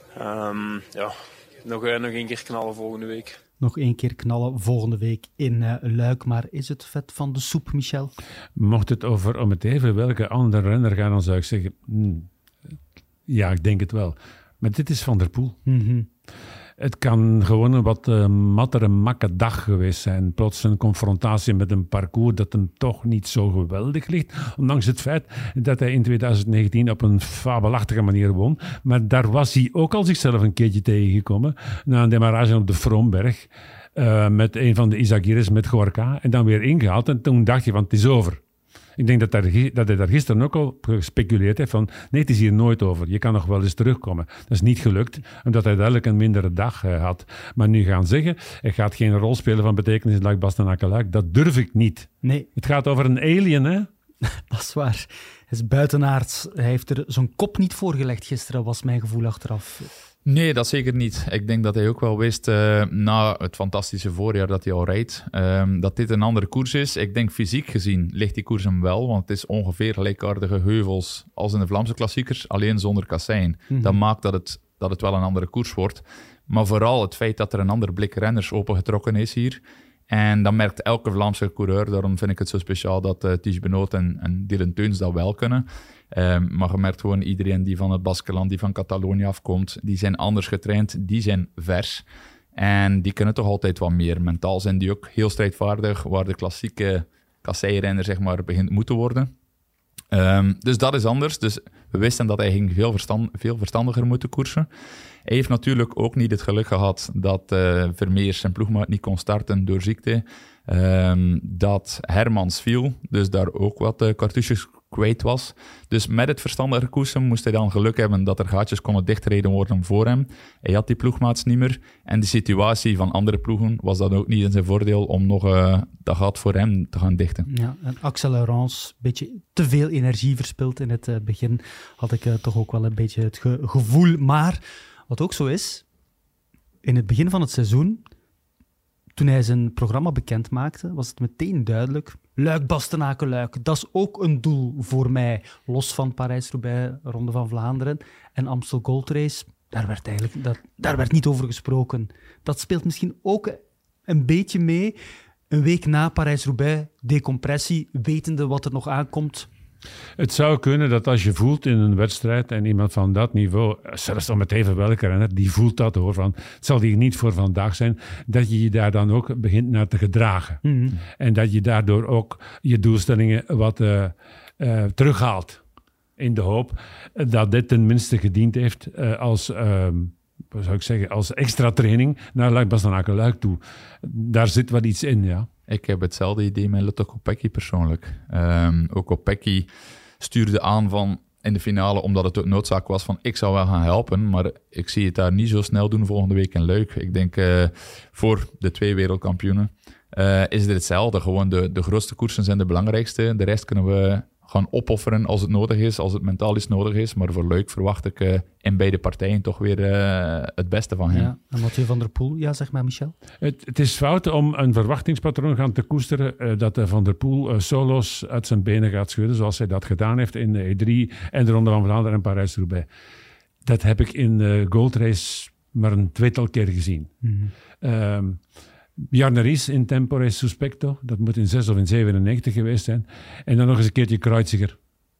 nog 1 keer knallen volgende week. Nog 1 keer knallen volgende week in Luik. Maar is het vet van de soep, Michel? Mocht het om het even welke andere renner gaan, dan zou ik zeggen... ja, ik denk het wel. Maar dit is Van der Poel. Mm-hmm. Het kan gewoon een wat mattere, makke dag geweest zijn. Plots een confrontatie met een parcours dat hem toch niet zo geweldig ligt. Ondanks het feit dat hij in 2019 op een fabelachtige manier won. Maar daar was hij ook al zichzelf een keertje tegengekomen. Na een demarrage op de Vroomberg. Met een van de Izagirres met Gorka. En dan weer ingehaald. En toen dacht je van het is over. Ik denk dat hij daar gisteren ook al gespeculeerd heeft van nee, het is hier nooit over. Je kan nog wel eens terugkomen. Dat is niet gelukt, omdat hij duidelijk een mindere dag had. Maar nu gaan zeggen, hij gaat geen rol spelen van betekenis in Luik Bastenaken-Luik. Dat durf ik niet. Nee. Het gaat over een alien, hè? Dat is waar. Hij is buitenaards. Hij heeft er zijn kop niet voorgelegd gisteren, was mijn gevoel achteraf. Nee, dat zeker niet. Ik denk dat hij ook wel wist, na het fantastische voorjaar dat hij al rijdt, dat dit een andere koers is. Ik denk fysiek gezien ligt die koers hem wel, want het is ongeveer gelijkaardige heuvels als in de Vlaamse klassiekers, alleen zonder kassein. Dat maakt dat het wel een andere koers wordt. Maar vooral het feit dat er een ander blik renners opengetrokken is hier. En dan merkt elke Vlaamse coureur, daarom vind ik het zo speciaal dat Ties Benoot en Dylan Teuns dat wel kunnen. Maar je merkt gewoon iedereen die van het Baskeland, die van Catalonië afkomt, die zijn anders getraind, die zijn vers. En die kunnen toch altijd wat meer. Mentaal zijn die ook heel strijdvaardig, waar de klassieke kasseirenner zeg maar begint moeten worden. Dus dat is anders. Dus we wisten dat hij ging veel verstandiger moeten koersen. Hij heeft natuurlijk ook niet het geluk gehad dat Vermeers zijn ploegmaat niet kon starten door ziekte. Dat Hermans viel, dus daar ook wat cartouches kwijt was. Dus met het verstandige koersen moest hij dan geluk hebben dat er gaatjes konden dichtgereden worden voor hem. Hij had die ploegmaats niet meer. En de situatie van andere ploegen was dat ook niet in zijn voordeel om nog dat gat voor hem te gaan dichten. Ja, en Axel Laurens, een beetje te veel energie verspild in het begin, had ik toch ook wel een beetje het gevoel. Maar wat ook zo is, in het begin van het seizoen, toen hij zijn programma bekend maakte, was het meteen duidelijk. Luik, Bastenaken-Luik, dat is ook een doel voor mij. Los van Parijs-Roubaix, Ronde van Vlaanderen en Amstel Gold Race. Daar werd niet over gesproken. Dat speelt misschien ook een beetje mee. Een week na Parijs-Roubaix, decompressie, wetende wat er nog aankomt. Het zou kunnen dat als je voelt in een wedstrijd en iemand van dat niveau, zelfs dan met even welke renner, die voelt dat hoor, van het zal hier niet voor vandaag zijn, dat je je daar dan ook begint naar te gedragen. Mm-hmm. En dat je daardoor ook je doelstellingen wat terughaalt. In de hoop dat dit tenminste gediend heeft als extra training naar Luik Bastenaken-Luik toe. Daar zit wel iets in, ja. Ik heb hetzelfde idee met Lotto Kopecky persoonlijk. Ook Kopecky stuurde aan van in de finale, omdat het ook noodzaak was van ik zou wel gaan helpen, maar ik zie het daar niet zo snel doen volgende week in Luik. Ik denk voor de 2 wereldkampioenen is het hetzelfde. Gewoon de grootste koersen zijn de belangrijkste. De rest kunnen we gaan opofferen als het nodig is, als het mentaal iets nodig is. Maar voor Luik verwacht ik in beide partijen toch weer het beste van hem. Ja, en Mathieu van der Poel, ja, zeg maar, Michel. Het is fout om een verwachtingspatroon gaan te koesteren dat Van der Poel solo's uit zijn benen gaat schudden, zoals hij dat gedaan heeft in de E3 en de Ronde van Vlaanderen en Parijs-Roubaix. Dat heb ik in de Gold Race maar een 2-tal keer gezien. Mm-hmm. Bjarne Ries in Tempore Suspecto, dat moet in 6 of in 97 geweest zijn. En dan nog eens een keertje Kreuziger.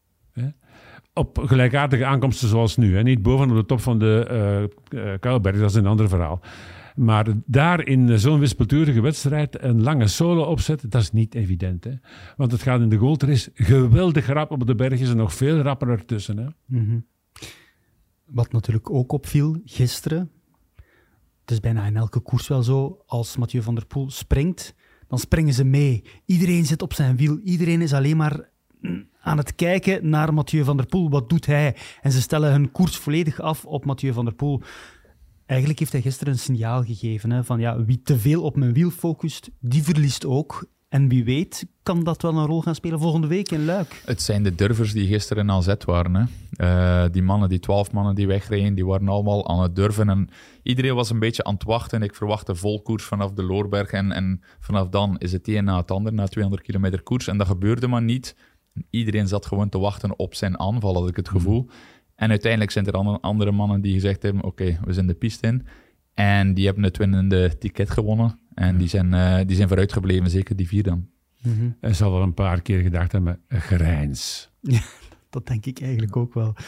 Op gelijkaardige aankomsten zoals nu. Niet boven op de top van de Kuilberg, dat is een ander verhaal. Maar daar in zo'n wispelturige wedstrijd een lange solo opzetten, dat is niet evident. Hè? Want het gaat in de Gold Race geweldig rap op de bergjes en nog veel rapper ertussen. Hè? Mm-hmm. Wat natuurlijk ook opviel gisteren, het is bijna in elke koers wel zo, als Mathieu van der Poel springt, dan springen ze mee. Iedereen zit op zijn wiel. Iedereen is alleen maar aan het kijken naar Mathieu van der Poel. Wat doet hij? En ze stellen hun koers volledig af op Mathieu van der Poel. Eigenlijk heeft hij gisteren een signaal gegeven, hè, van ja, wie te veel op mijn wiel focust, die verliest ook. En wie weet kan dat wel een rol gaan spelen volgende week in Luik. Het zijn de durvers die gisteren aan zet waren. Hè. Die mannen, die 12 mannen die wegreden, die waren allemaal aan het durven. En iedereen was een beetje aan het wachten. Ik verwachtte vol koers vanaf de Loorberg. En vanaf dan is het een na het ander, na 200 kilometer koers. En dat gebeurde maar niet. Iedereen zat gewoon te wachten op zijn aanval, had ik het gevoel. En uiteindelijk zijn er andere mannen die gezegd hebben, oké, we zijn de piste in. En die hebben het winnende ticket gewonnen. En die zijn vooruitgebleven, zeker die 4 dan. Mm-hmm. Hij zal wel een paar keer gedacht hebben, grijns. Ja, dat denk ik eigenlijk ook wel.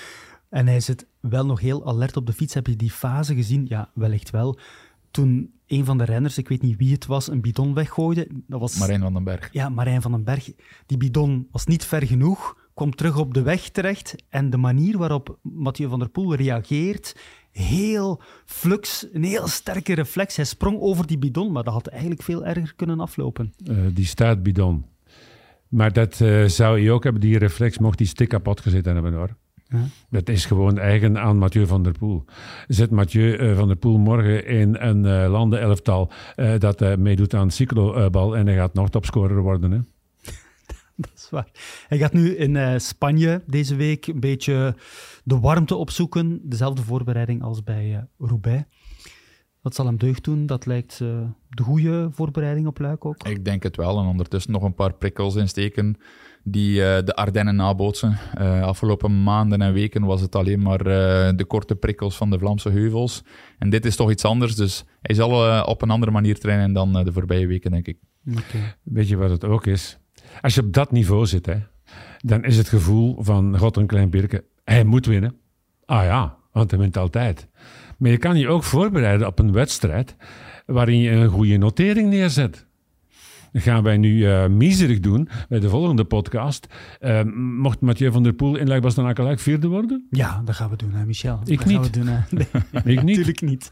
En hij zit wel nog heel alert op de fiets. Heb je die fase gezien? Ja, wellicht wel. Toen een van de renners, ik weet niet wie het was, een bidon weggooide. Dat was Marijn van den Berg. Ja, Marijn van den Berg. Die bidon was niet ver genoeg, kwam terug op de weg terecht. En de manier waarop Mathieu van der Poel reageert, heel flux, een heel sterke reflex. Hij sprong over die bidon, maar dat had eigenlijk veel erger kunnen aflopen. Die startbidon. Maar dat zou hij ook hebben, die reflex, mocht die stick kapot gezeten hebben, hoor. Ja. Dat is gewoon eigen aan Mathieu van der Poel. Zet Mathieu van der Poel morgen in een landenelftal dat meedoet aan cyclobal en hij gaat nog topscorer worden. Hè? Dat is waar. Hij gaat nu in Spanje deze week een beetje de warmte opzoeken. Dezelfde voorbereiding als bij Roubaix. Dat zal hem deugd doen. Dat lijkt de goede voorbereiding op Luik ook. Ik denk het wel. En ondertussen nog een paar prikkels insteken die de Ardennen nabootsen. Afgelopen maanden en weken was het alleen maar de korte prikkels van de Vlaamse heuvels. En dit is toch iets anders. Dus hij zal op een andere manier trainen dan de voorbije weken, denk ik. Okay. Weet je wat het ook is? Als je op dat niveau zit, hè, dan is het gevoel van God een klein birke. Hij moet winnen. Ah ja, want hij wint altijd. Maar je kan je ook voorbereiden op een wedstrijd waarin je een goede notering neerzet. Dat gaan wij nu miserig doen bij de volgende podcast. Mocht Mathieu van der Poel in Luik-Bastenaken-Luik vierde worden? Ja, dat gaan we doen, hè, Michel. Ik niet. Gaan we doen, nee, ik niet. Natuurlijk niet.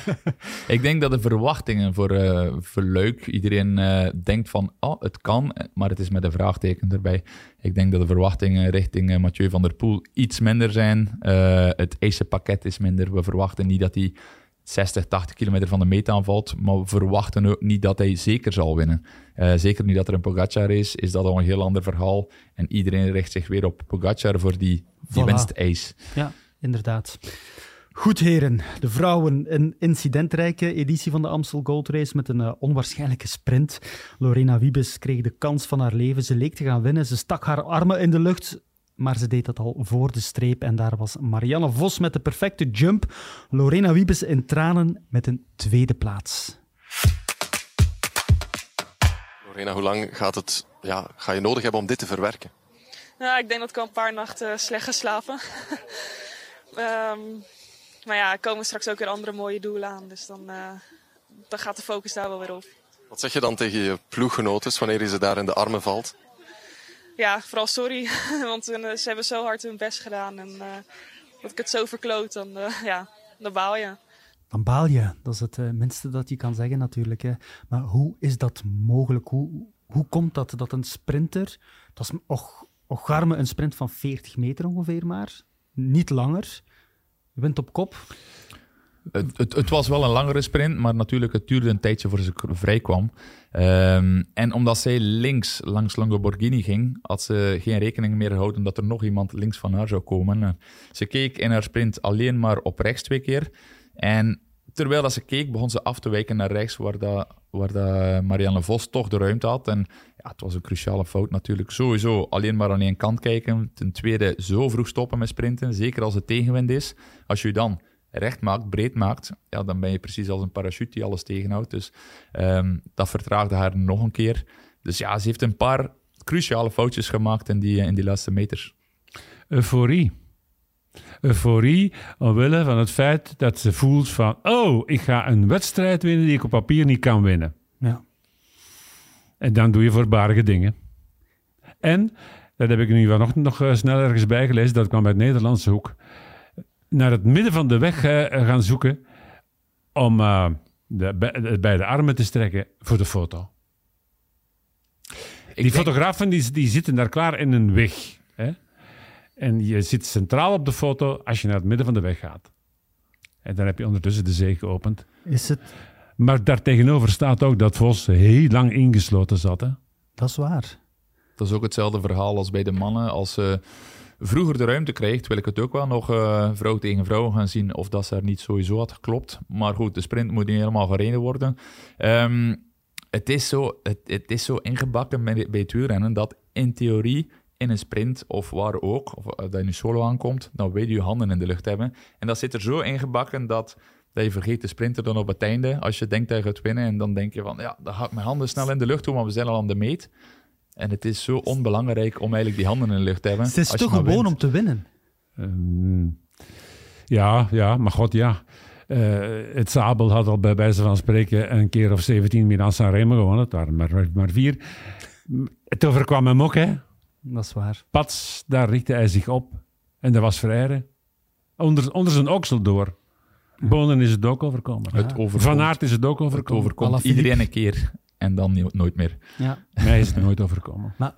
Ik denk dat de verwachtingen voor Luik, iedereen denkt van, het kan, maar het is met een vraagteken erbij. Ik denk dat de verwachtingen richting Mathieu van der Poel iets minder zijn. Het eerste pakket is minder. We verwachten niet dat hij 60, 80 kilometer van de meet aanvalt, maar we verwachten ook niet dat hij zeker zal winnen. Zeker nu dat er een Pogacar is dat al een heel ander verhaal. En iedereen richt zich weer op Pogacar voor die winst-eis. Ja, inderdaad. Goed, heren. De vrouwen, een incidentrijke editie van de Amstel Gold Race met een onwaarschijnlijke sprint. Lorena Wiebes kreeg de kans van haar leven. Ze leek te gaan winnen. Ze stak haar armen in de lucht, maar ze deed dat al voor de streep. En daar was Marianne Vos met de perfecte jump. Lorena Wiebes in tranen met een tweede plaats. Lorena, hoe lang ga je nodig hebben om dit te verwerken? Nou, ik denk dat ik al een paar nachten slecht geslapen. Maar ja, er komen straks ook weer andere mooie doelen aan. Dus dan gaat de focus daar wel weer op. Wat zeg je dan tegen je ploeggenotes wanneer je ze daar in de armen valt? Ja, vooral sorry. Want ze hebben zo hard hun best gedaan. En dat ik het zo verkloot, dan baal je. Dan baal je. Dat is het minste dat je kan zeggen natuurlijk. Hè. Maar hoe is dat mogelijk? Hoe komt dat een sprinter... Dat is ocharme een sprint van 40 meter ongeveer maar. Niet langer. Je bent op kop. Het was wel een langere sprint, maar natuurlijk het duurde een tijdje voor ze vrij kwam. En omdat zij langs Longoborghini ging, had ze geen rekening meer gehouden dat er nog iemand links van haar zou komen. Ze keek in haar sprint alleen maar op rechts 2 keer. En terwijl dat ze keek, begon ze af te wijken naar rechts, waar Marianne Vos toch de ruimte had. En ja, het was een cruciale fout natuurlijk. Sowieso alleen maar aan één kant kijken. Ten tweede, zo vroeg stoppen met sprinten, zeker als het tegenwind is. Als je dan recht maakt, breed maakt, ja, dan ben je precies als een parachute die alles tegenhoudt. Dus dat vertraagde haar nog een keer. Dus ja, ze heeft een paar cruciale foutjes gemaakt in die laatste meters. Euforie omwille van het feit dat ze voelt van, ik ga een wedstrijd winnen die ik op papier niet kan winnen. Ja. En dan doe je voorbarige dingen. En, dat heb ik nu vanochtend nog snel ergens bijgelezen, dat kwam uit Nederlandse hoek, naar het midden van de weg gaan zoeken om bij de armen te strekken voor de foto. Fotografen die zitten daar klaar in een weg. Hè? En je zit centraal op de foto als je naar het midden van de weg gaat. En dan heb je ondertussen de zee geopend. Is het... Maar daartegenover staat ook dat Vos heel lang ingesloten zat. Hè? Dat is waar. Dat is ook hetzelfde verhaal als bij de mannen. Als ze vroeger de ruimte krijgt, wil ik het ook wel nog vrouw tegen vrouw gaan zien of dat ze er niet sowieso had geklopt. Maar goed, de sprint moet niet helemaal gereden worden. Het is zo ingebakken bij het wielrennen dat in theorie in een sprint of waar ook, of dat je nu solo aankomt, dan wil je je handen in de lucht hebben. En dat zit er zo ingebakken dat je vergeet de sprinter dan op het einde. Als je denkt dat je gaat winnen en dan denk je van, ja, dan ga ik mijn handen snel in de lucht doen, want we zijn al aan de meet. En het is zo onbelangrijk om eigenlijk die handen in de lucht te hebben. Het is toch gewoon om te winnen? Ja, maar god, ja. Het Sabel had al bij wijze van spreken een keer of 17 Milan-San Remo gewonnen. Het waren maar 4. Het overkwam hem ook, hè. Dat is waar. Pats, daar richtte hij zich op. En dat was Freire. Onder zijn oksel door. Bonen is het ook overkomen. Van Aert is het ook overkomen. Het overkomt iedereen een keer en dan nooit meer. Ja. Mij is het nooit overkomen. Maar,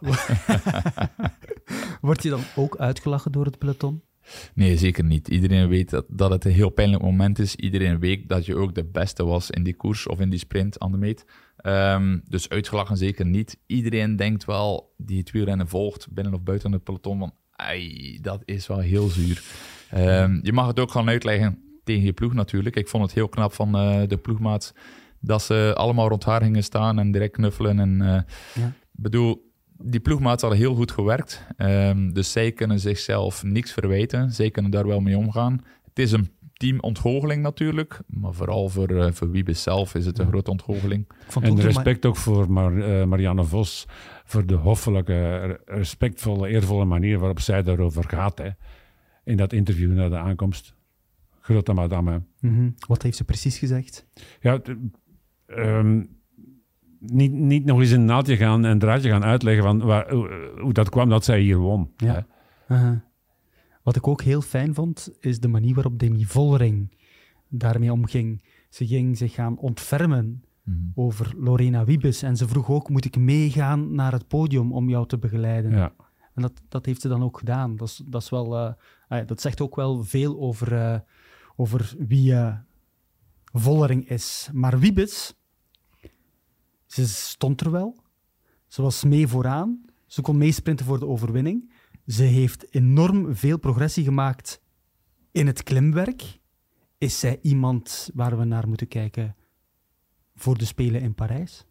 word je dan ook uitgelachen door het peloton? Nee, zeker niet. Iedereen weet dat het een heel pijnlijk moment is. Iedereen weet dat je ook de beste was in die koers of in die sprint aan de meet. Dus uitgelachen zeker niet. Iedereen denkt wel, die het wielrennen volgt, binnen of buiten het peloton, van dat is wel heel zuur. Je mag het ook gaan uitleggen tegen je ploeg natuurlijk. Ik vond het heel knap van de ploegmaats dat ze allemaal rond haar gingen staan en direct knuffelen. Bedoel, die ploegmaats hadden heel goed gewerkt. Dus zij kunnen zichzelf niks verwijten. Zij kunnen daar wel mee omgaan. Het is een teamontgoocheling natuurlijk. Maar vooral voor Wiebes zelf is het een grote ontgoocheling. En respect ook voor Marianne Vos. Voor de hoffelijke, respectvolle, eervolle manier waarop zij daarover gaat. Hè. In dat interview na de aankomst. Grote madame. Mm-hmm. Wat heeft ze precies gezegd? Ja, niet nog eens in een naaldje gaan en draadje gaan uitleggen van hoe dat kwam dat zij hier won. Ja. Wat ik ook heel fijn vond, is de manier waarop Demi Vollering daarmee omging. Ze ging zich gaan ontfermen over Lorena Wiebes en ze vroeg ook, moet ik meegaan naar het podium om jou te begeleiden? Ja. En dat heeft ze dan ook gedaan. Dat is wel, dat zegt ook wel veel over wie Vollering is. Maar Wiebes, ze stond er wel. Ze was mee vooraan. Ze kon meesprinten voor de overwinning. Ze heeft enorm veel progressie gemaakt in het klimwerk. Is zij iemand waar we naar moeten kijken voor de Spelen in Parijs?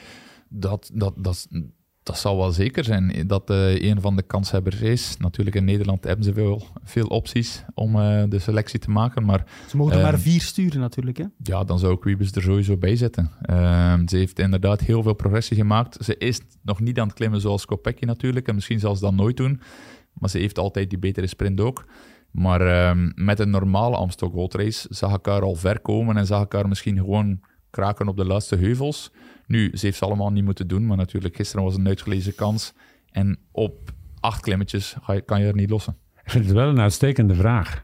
Dat zal wel zeker zijn dat een van de kanshebbers is. Natuurlijk in Nederland hebben ze veel opties om de selectie te maken. Maar, ze mogen er maar 4 sturen natuurlijk. Hè? Ja, dan zou ik Wiebes er sowieso bij zetten. Ze heeft inderdaad heel veel progressie gemaakt. Ze is nog niet aan het klimmen zoals Kopecky natuurlijk. En misschien zal ze dat nooit doen. Maar ze heeft altijd die betere sprint ook. Maar met een normale Amstel Gold Race zag ik haar al ver komen. En zag ik haar misschien gewoon kraken op de laatste heuvels. Nu, ze heeft ze allemaal niet moeten doen, maar natuurlijk, gisteren was een uitgelezen kans. En op 8 klimmetjes kan je er niet lossen. Ik vind het wel een uitstekende vraag.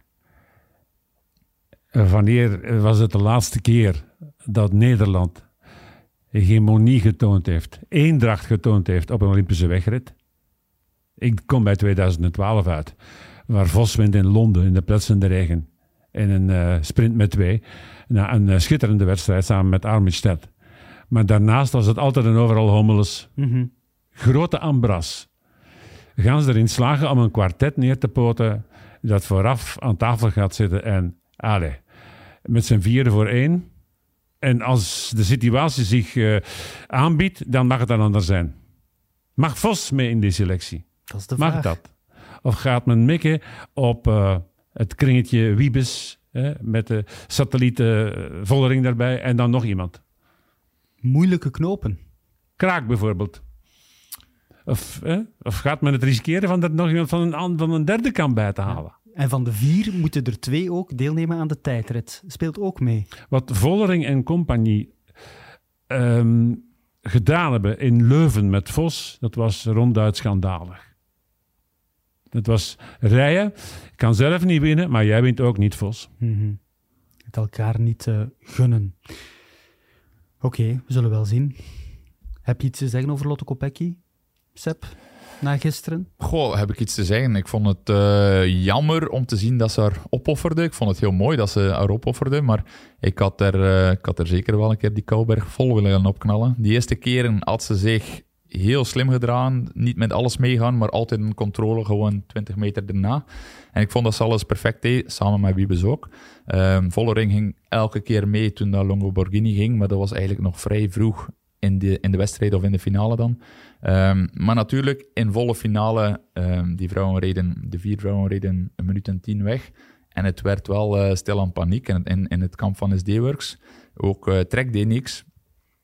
Wanneer was het de laatste keer dat Nederland hegemonie getoond heeft, eendracht getoond heeft op een Olympische wegrit? Ik kom bij 2012 uit, waar Vos wint in Londen in de pletsende regen. In een sprint met 2. Na een schitterende wedstrijd samen met Armstead. Maar daarnaast was het altijd en overal hommeles. Mm-hmm. Grote ambras. Gaan ze erin slagen om een kwartet neer te poten dat vooraf aan tafel gaat zitten en met z'n 4 voor 1. En als de situatie zich aanbiedt, dan mag het dan anders zijn. Mag Vos mee in die selectie? Dat is de mag vraag. Dat? Of gaat men mikken op het kringetje Wiebes met de satellieten Vollering daarbij en dan nog iemand? Moeilijke knopen. Kraak bijvoorbeeld. Of gaat men het riskeren van er nog iemand van een derde kant bij te halen? En van de 4 moeten er 2 ook deelnemen aan de tijdrit. Speelt ook mee. Wat Vollering en compagnie gedaan hebben in Leuven met Vos, dat was ronduit schandalig. Dat was rijden, ik kan zelf niet winnen, maar jij wint ook niet, Vos. Mm-hmm. Het elkaar niet gunnen. Oké, we zullen wel zien. Heb je iets te zeggen over Lotte Kopecky, Sepp, na gisteren? Goh, heb ik iets te zeggen? Ik vond het jammer om te zien dat ze haar opofferde. Ik vond het heel mooi dat ze haar opofferde, maar ik had er zeker wel een keer die Kouwberg vol willen gaan opknallen. Die eerste keren had ze zich heel slim gedaan, niet met alles meegaan, maar altijd een controle, gewoon 20 meter erna. En ik vond dat ze alles perfect deed, samen met Wiebes ook. Vollering ging elke keer mee toen dat Longo Borghini ging, maar dat was eigenlijk nog vrij vroeg in de wedstrijd of in de finale dan. Maar natuurlijk, in volle finale, de 4 vrouwen reden 1 minuut en 10 weg. En het werd wel stil aan paniek in het kamp van SD Works. Ook Trek deed niks.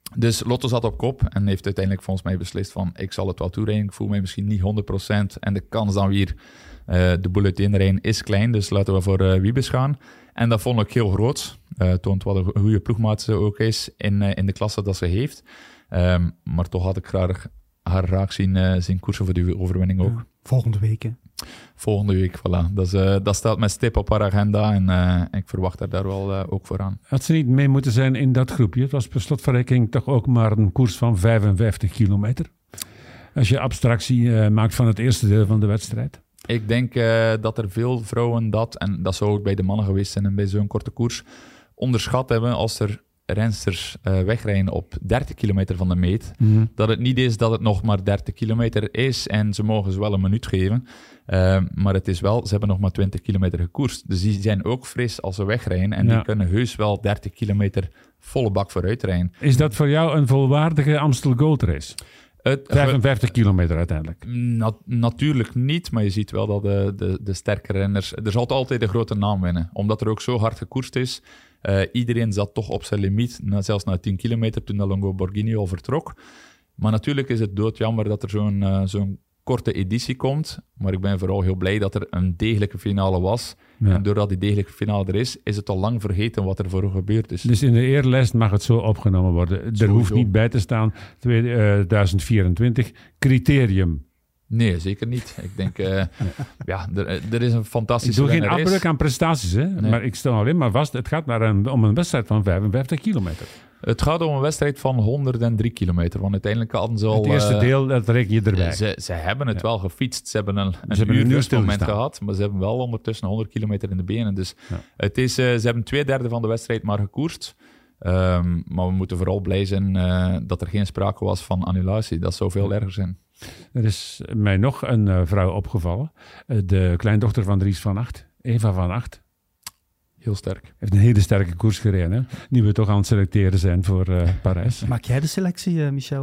Dus Lotto zat op kop en heeft uiteindelijk volgens mij beslist van ik zal het wel toerijden. Ik voel mij misschien niet 100% en de kans dan weer de boel uiteenrijden is klein. Dus laten we voor Wiebes gaan. En dat vond ik heel groot. Toont wat een goede ploegmaat ze ook is in de klasse dat ze heeft. Maar toch had ik graag haar raak zien koersen voor die overwinning ook. Ja, volgende week, hè? Volgende week, voilà. Dat staat met stip op haar agenda en ik verwacht haar daar wel ook voor aan. Had ze niet mee moeten zijn in dat groepje? Het was per slotverrekening toch ook maar een koers van 55 kilometer. Als je abstractie maakt van het eerste deel van de wedstrijd. Ik denk dat er veel vrouwen en dat zou ook bij de mannen geweest zijn en bij zo'n korte koers, onderschat hebben als er rensters wegrijden op 30 kilometer van de meet. Dat het niet is dat het nog maar 30 kilometer is en ze mogen ze wel een minuut geven. Maar het is wel, ze hebben nog maar 20 kilometer gekoerst. Dus die zijn ook fris als ze wegrijden en die kunnen heus wel 30 kilometer volle bak vooruit rijden. Is dat voor jou een volwaardige Amstel Gold Race? 55 kilometer uiteindelijk. Natuurlijk niet, maar je ziet wel dat de sterke renners... Er zal altijd een grote naam winnen, omdat er ook zo hard gekoerst is. Iedereen zat toch op zijn limiet, zelfs na 10 kilometer toen de Longo Borghini al vertrok. Maar natuurlijk is het doodjammer dat er zo'n korte editie komt. Maar ik ben vooral heel blij dat er een degelijke finale was. Ja. En doordat die degelijke finale er is het al lang vergeten wat er voor gebeurd is. Dus in de eerlijst mag het zo opgenomen worden. Er hoeft niet bij te staan 2024 criterium. Nee, zeker niet. Ik denk, er is een fantastische Ik doe geen afbreuk aan prestaties, hè? Nee. Maar ik stel alleen maar vast, het gaat om een wedstrijd van 55 kilometer. Het gaat om een wedstrijd van 103 kilometer, want uiteindelijk hadden ze al... Het eerste deel, dat reken je erbij. Ze hebben het wel gefietst. Ze hebben een rustmoment gehad, maar ze hebben wel ondertussen 100 kilometer in de benen. Dus het is, ze hebben 2/3 van de wedstrijd maar gekoerst. Maar we moeten vooral blij zijn dat er geen sprake was van annulatie. Dat zou veel erger zijn. Er is mij nog een vrouw opgevallen. De kleindochter van Dries van Acht, Eva van Acht. Heel sterk. Heeft een hele sterke koers gereden, hè? Nu we toch aan het selecteren zijn voor Parijs. Maak jij de selectie, Michel?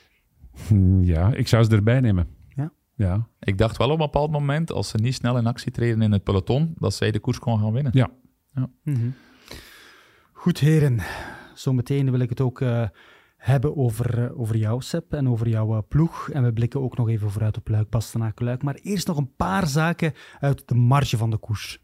Ja, ik zou ze erbij nemen. Ja. Ik dacht wel op een bepaald moment, als ze niet snel in actie treden in het peloton, dat zij de koers kon gaan winnen. Ja. Mm-hmm. Goed, heren. Zometeen wil ik het ook hebben over jou, Sepp, en over jouw ploeg. En we blikken ook nog even vooruit op Luik, Bastenaken-Luik. Maar eerst nog een paar zaken uit de marge van de koers.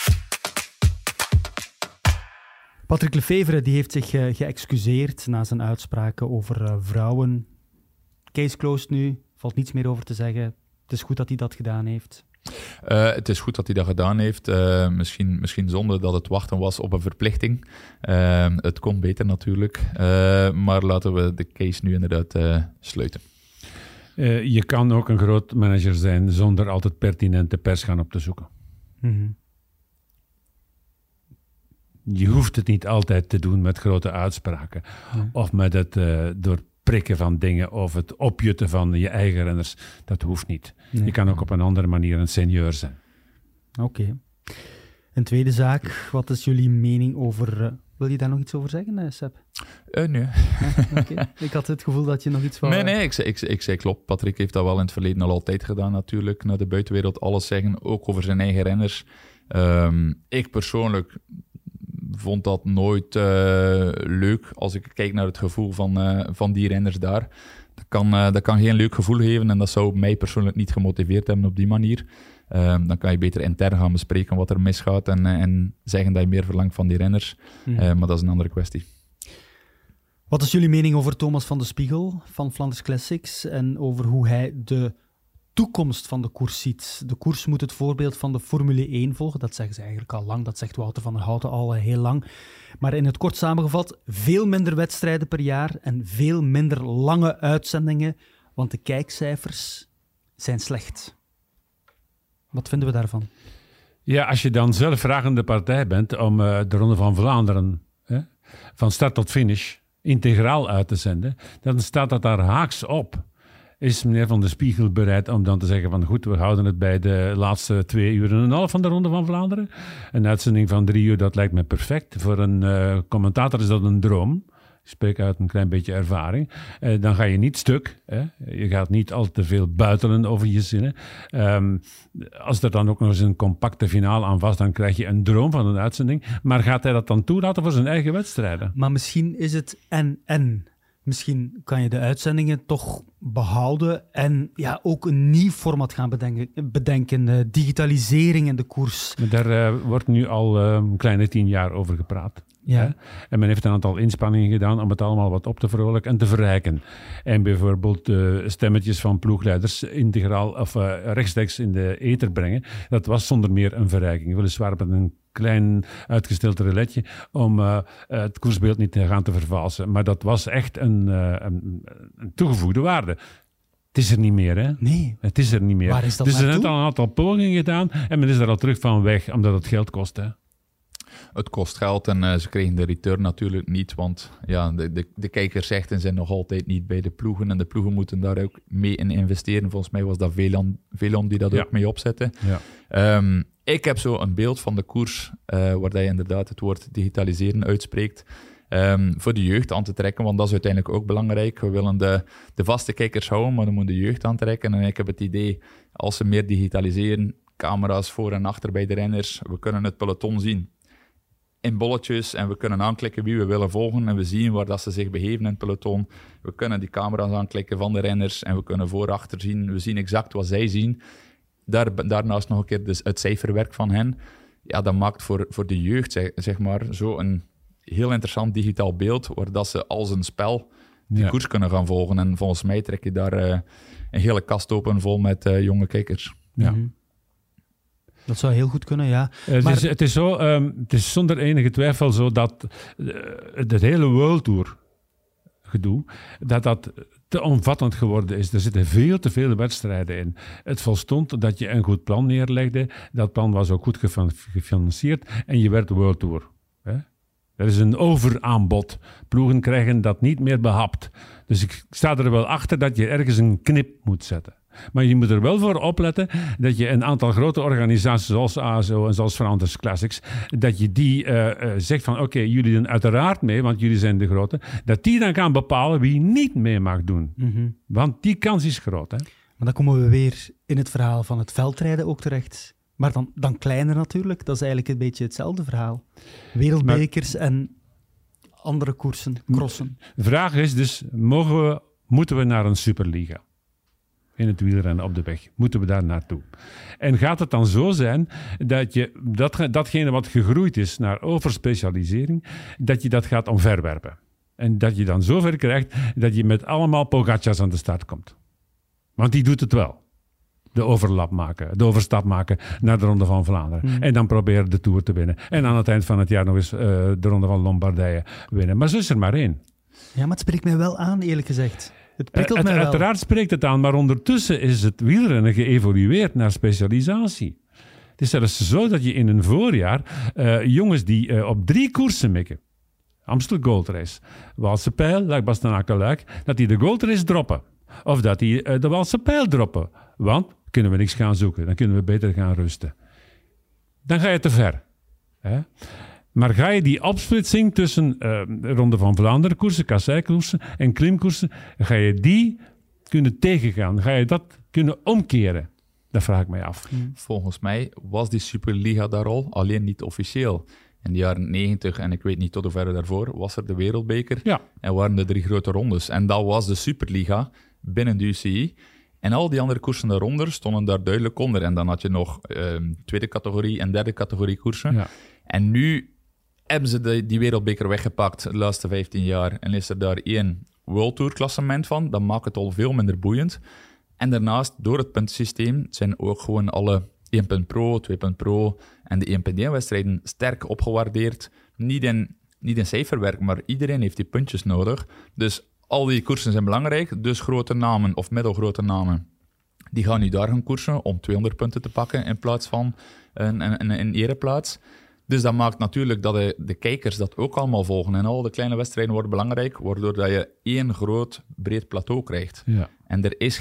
Patrick Lefevere die heeft zich geëxcuseerd na zijn uitspraken over vrouwen. Case closed nu, valt niets meer over te zeggen. Het is goed dat hij dat gedaan heeft. Het is goed dat hij dat gedaan heeft. Misschien zonder dat het wachten was op een verplichting. Het kon beter natuurlijk. Maar laten we de case nu inderdaad sluiten. Je kan ook een groot manager zijn zonder altijd pertinente pers gaan op te zoeken. Mm-hmm. Je hoeft het niet altijd te doen met grote uitspraken. Nee. Of met het doorprikken van dingen of het opjutten van je eigen renners. Dat hoeft niet. Nee. Je kan ook op een andere manier een senior zijn. Oké. Een tweede zaak. Wat is jullie mening over... Wil je daar nog iets over zeggen, Sepp? Nee. Ja, okay. Ik had het gevoel dat je nog iets van... Nee, ik zei klopt. Patrick heeft dat wel in het verleden al altijd gedaan natuurlijk. Naar de buitenwereld alles zeggen, ook over zijn eigen renners. Ik persoonlijk... vond dat nooit leuk als ik kijk naar het gevoel van die renners daar. Dat kan geen leuk gevoel geven en dat zou mij persoonlijk niet gemotiveerd hebben op die manier. Dan kan je beter intern gaan bespreken wat er misgaat en zeggen dat je meer verlangt van die renners. Maar dat is een andere kwestie. Wat is jullie mening over Thomas van de Spiegel van Flanders Classics en over hoe hij de toekomst van de koers ziet? De koers moet het voorbeeld van de Formule 1 volgen. Dat zeggen ze eigenlijk al lang. Dat zegt Wouter van der Houten al heel lang. Maar in het kort samengevat, veel minder wedstrijden per jaar en veel minder lange uitzendingen, want de kijkcijfers zijn slecht. Wat vinden we daarvan? Ja, als je dan zelf vragende partij bent om de Ronde van Vlaanderen van start tot finish integraal uit te zenden, dan staat dat daar haaks op. Is meneer Van de Spiegel bereid om dan te zeggen van goed, we houden het bij de laatste 2 uur en een half van de Ronde van Vlaanderen. Een uitzending van 3 uur, dat lijkt me perfect. Voor een commentator is dat een droom. Ik spreek uit een klein beetje ervaring. Dan ga je niet stuk. Hè? Je gaat niet al te veel buitelen over je zinnen. Als er dan ook nog eens een compacte finale aan vast, dan krijg je een droom van een uitzending. Maar gaat hij dat dan toelaten voor zijn eigen wedstrijden? Maar misschien is het en. Misschien kan je de uitzendingen toch behouden en ook een nieuw format gaan bedenken. Digitalisering in de koers. Daar wordt nu al een kleine 10 jaar over gepraat. Ja. Hè? En men heeft een aantal inspanningen gedaan om het allemaal wat op te vrolijken en te verrijken. En bijvoorbeeld stemmetjes van ploegleiders integraal of rechtstreeks in de ether brengen. Dat was zonder meer een verrijking. Weliswaar met een klein uitgesteld reletje om het koersbeeld niet te gaan te vervalsen. Maar dat was echt een toegevoegde waarde. Het is er niet meer, hè? Nee. Het is er niet meer. Waar is dat dus er naartoe? zijn al een aantal pogingen gedaan en men is daar al terug van weg, omdat het geld kost, hè? Het kost geld en ze kregen de return natuurlijk niet, want de kijkersrechten zijn nog altijd niet bij de ploegen en de ploegen moeten daar ook mee in investeren. Volgens mij was dat Velon die dat ook mee opzette. Ja. Ik heb zo een beeld van de koers waar dat je inderdaad het woord digitaliseren uitspreekt. Voor de jeugd aan te trekken, want dat is uiteindelijk ook belangrijk. We willen de vaste kijkers houden, maar dan moet de jeugd aantrekken. En ik heb het idee, als ze meer digitaliseren, camera's voor en achter bij de renners, we kunnen het peloton zien in bolletjes en we kunnen aanklikken wie we willen volgen en we zien waar dat ze zich begeven in het peloton. We kunnen die camera's aanklikken van de renners en we kunnen voor-achter zien. We zien exact wat zij zien. Daarnaast nog een keer dus het cijferwerk van hen. Ja, dat maakt voor de jeugd, zeg maar, zo een heel interessant digitaal beeld waar dat ze als een spel die koers kunnen gaan volgen. En volgens mij trek je daar een hele kast open vol met jonge kijkers. Ja. Mm-hmm. Dat zou heel goed kunnen, ja. Het is zonder enige twijfel zo dat het hele World Tour gedoe, dat te omvattend geworden is. Er zitten veel te veel wedstrijden in. Het volstond dat je een goed plan neerlegde. Dat plan was ook goed gefinancierd en je werd World Tour. Hè? Er is een overaanbod. Ploegen krijgen dat niet meer behapt. Dus ik sta er wel achter dat je ergens een knip moet zetten. Maar je moet er wel voor opletten dat je een aantal grote organisaties zoals ASO en zoals Flanders Classics, dat je die zegt van oké, jullie doen uiteraard mee, want jullie zijn de grote, dat die dan gaan bepalen wie niet mee mag doen. Mm-hmm. Want die kans is groot. Hè? Maar dan komen we weer in het verhaal van het veldrijden ook terecht. Maar dan kleiner natuurlijk, dat is eigenlijk een beetje hetzelfde verhaal. Wereldbekers en andere koersen, crossen. De vraag is dus, moeten we naar een superliga? In het wielrennen op de weg. Moeten we daar naartoe? En gaat het dan zo zijn dat je datgene wat gegroeid is naar overspecialisering, dat je dat gaat omverwerpen? En dat je dan zover krijgt dat je met allemaal Pogacars aan de start komt. Want die doet het wel. De overstap maken naar de Ronde van Vlaanderen. En dan proberen de Tour te winnen. En aan het eind van het jaar nog eens de Ronde van Lombardije winnen. Maar zo is er maar één. Ja, maar het spreekt mij wel aan, eerlijk gezegd. Het prikkelt mij wel. Uiteraard spreekt het aan, maar ondertussen is het wielrennen geëvolueerd naar specialisatie. Het is zelfs zo dat je in een voorjaar jongens die op 3 koersen mikken, Amstel Gold Race, Waalse Pijl, Luik-Bastenaken-Luik, dat die de Gold Race droppen. Of dat die de Waalse Pijl droppen. Want kunnen we niks gaan zoeken, dan kunnen we beter gaan rusten. Dan ga je te ver. Hè? Maar ga je die opsplitsing tussen Ronde van Vlaanderen koersen, kasseikoersen en klimkoersen, ga je die kunnen tegengaan? Ga je dat kunnen omkeren? Dat vraag ik mij af. Volgens mij was die Superliga daar al, alleen niet officieel. In de jaren 90, en ik weet niet tot hoeverre daarvoor, was er de Wereldbeker. Ja. En waren er 3 grote rondes. En dat was de Superliga binnen de UCI. En al die andere koersen daaronder stonden daar duidelijk onder. En dan had je nog tweede categorie en derde categorie koersen. Ja. En nu hebben ze die Wereldbeker weggepakt de laatste 15 jaar. En is er daar 1 World Tour klassement van. Dat maakt het al veel minder boeiend. En daarnaast, door het puntensysteem, zijn ook gewoon alle 1.pro, 2.pro en de 1.1-wedstrijden sterk opgewaardeerd. Niet in cijferwerk, maar iedereen heeft die puntjes nodig. Dus al die koersen zijn belangrijk. Dus grote namen of middelgrote namen, die gaan nu daar gaan koersen om 200 punten te pakken in plaats van een ereplaats. Dus dat maakt natuurlijk dat de kijkers dat ook allemaal volgen. En al de kleine wedstrijden worden belangrijk, waardoor dat je 1 groot, breed plateau krijgt. Ja. En er is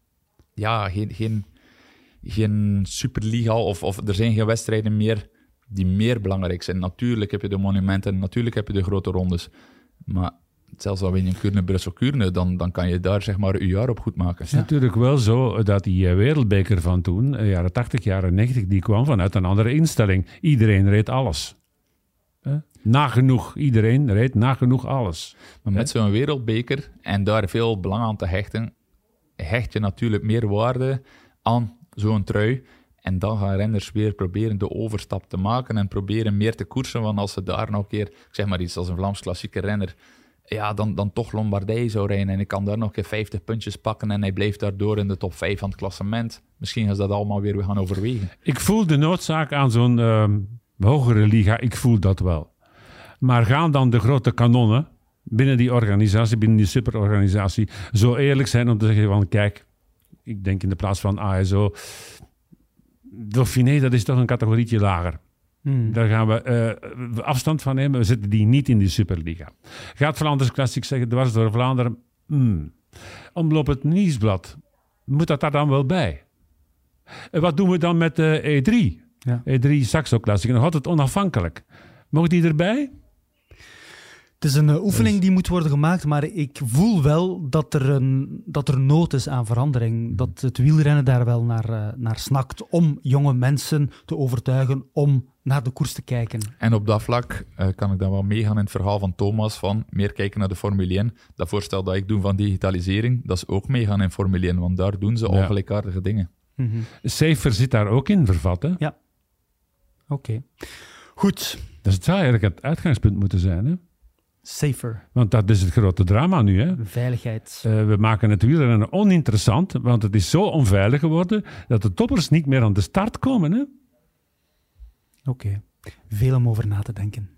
geen Superliga of er zijn geen wedstrijden meer die meer belangrijk zijn. Natuurlijk heb je de monumenten, natuurlijk heb je de grote rondes. Maar zelfs al win je een Kuurne, Brussel-Kuurne, dan kan je daar zeg maar je jaar op goed maken. Het is natuurlijk wel zo dat die wereldbeker van toen, jaren 80, jaren 90, die kwam vanuit een andere instelling. Iedereen reed alles. nagenoeg iedereen rijdt nagenoeg alles. Maar met zo'n wereldbeker en daar veel belang aan te hechten, hecht je natuurlijk meer waarde aan zo'n trui. En dan gaan renners weer proberen de overstap te maken en proberen meer te koersen. Want als ze daar nog een keer, ik zeg maar iets als een Vlaams klassieke renner, ja, dan toch Lombardije zou rijden. En ik kan daar nog een keer 50 puntjes pakken en hij blijft daardoor in de top 5 van het klassement. Misschien is dat allemaal weer gaan overwegen. Ik voel de noodzaak aan zo'n hogere liga, ik voel dat wel. Maar gaan dan de grote kanonnen binnen die organisatie, binnen die superorganisatie, zo eerlijk zijn om te zeggen van kijk, ik denk in de plaats van ASO, Dauphiné, dat is toch een categorietje lager. Daar gaan we afstand van nemen. We zetten die niet in die Superliga. Gaat Vlaanders Classic zeggen, dwars door Vlaanderen, Omloop het Nieuwsblad, moet dat daar dan wel bij? Wat doen we dan met de E3? Ja. E3 Saxo Classic, nog altijd onafhankelijk. Mogen die erbij? Het is een oefening die moet worden gemaakt, maar ik voel wel dat er nood is aan verandering. Dat het wielrennen daar wel naar snakt om jonge mensen te overtuigen om naar de koers te kijken. En op dat vlak kan ik dan wel meegaan in het verhaal van Thomas van meer kijken naar de Formule 1. Dat voorstel dat ik doe van digitalisering, dat is ook meegaan in Formule 1, want daar doen ze al gelijkaardige dingen. Mm-hmm. Safer zit daar ook in vervat, hè? Ja. Oké. Goed. Dat zou eigenlijk het uitgangspunt moeten zijn, hè? Safer. Want dat is het grote drama nu, hè? Veiligheid. We maken het wielrennen oninteressant, want het is zo onveilig geworden dat de toppers niet meer aan de start komen, hè? Oké. Veel om over na te denken.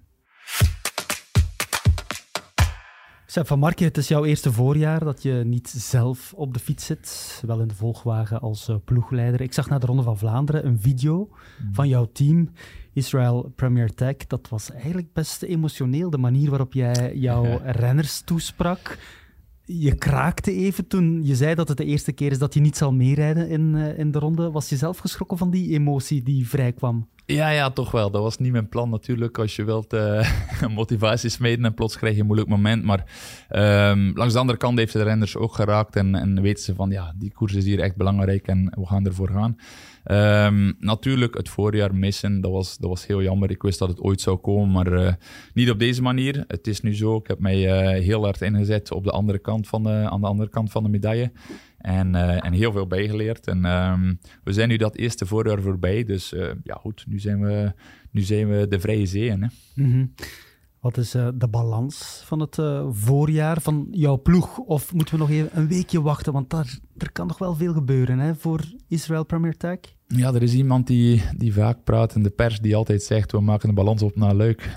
Sepp van Marken, het is jouw eerste voorjaar dat je niet zelf op de fiets zit, wel in de volgwagen als ploegleider. Ik zag na de Ronde van Vlaanderen een video van jouw team, Israel Premier Tech. Dat was eigenlijk best emotioneel, de manier waarop jij jouw renners toesprak. Je kraakte even toen je zei dat het de eerste keer is dat je niet zal meerijden in de ronde. Was je zelf geschrokken van die emotie die vrijkwam? Ja, toch wel. Dat was niet mijn plan natuurlijk. Als je wilt motivatie smeden en plots krijg je een moeilijk moment. Maar langs de andere kant heeft de renners ook geraakt en weten ze van ja, die koers is hier echt belangrijk en we gaan ervoor gaan. Natuurlijk, het voorjaar missen, dat was heel jammer. Ik wist dat het ooit zou komen, maar niet op deze manier. Het is nu zo, ik heb mij heel hard ingezet op de andere kant aan de andere kant van de medaille. En heel veel bijgeleerd. En we zijn nu dat eerste voorjaar voorbij. Dus ja goed, nu zijn we de vrije zeeën. Hè? Mm-hmm. Wat is de balans van het voorjaar van jouw ploeg? Of moeten we nog even een weekje wachten? Want er kan nog wel veel gebeuren hè, voor Israel Premier Tech. Ja, er is iemand die vaak praat in de pers die altijd zegt, we maken de balans op naar Luik.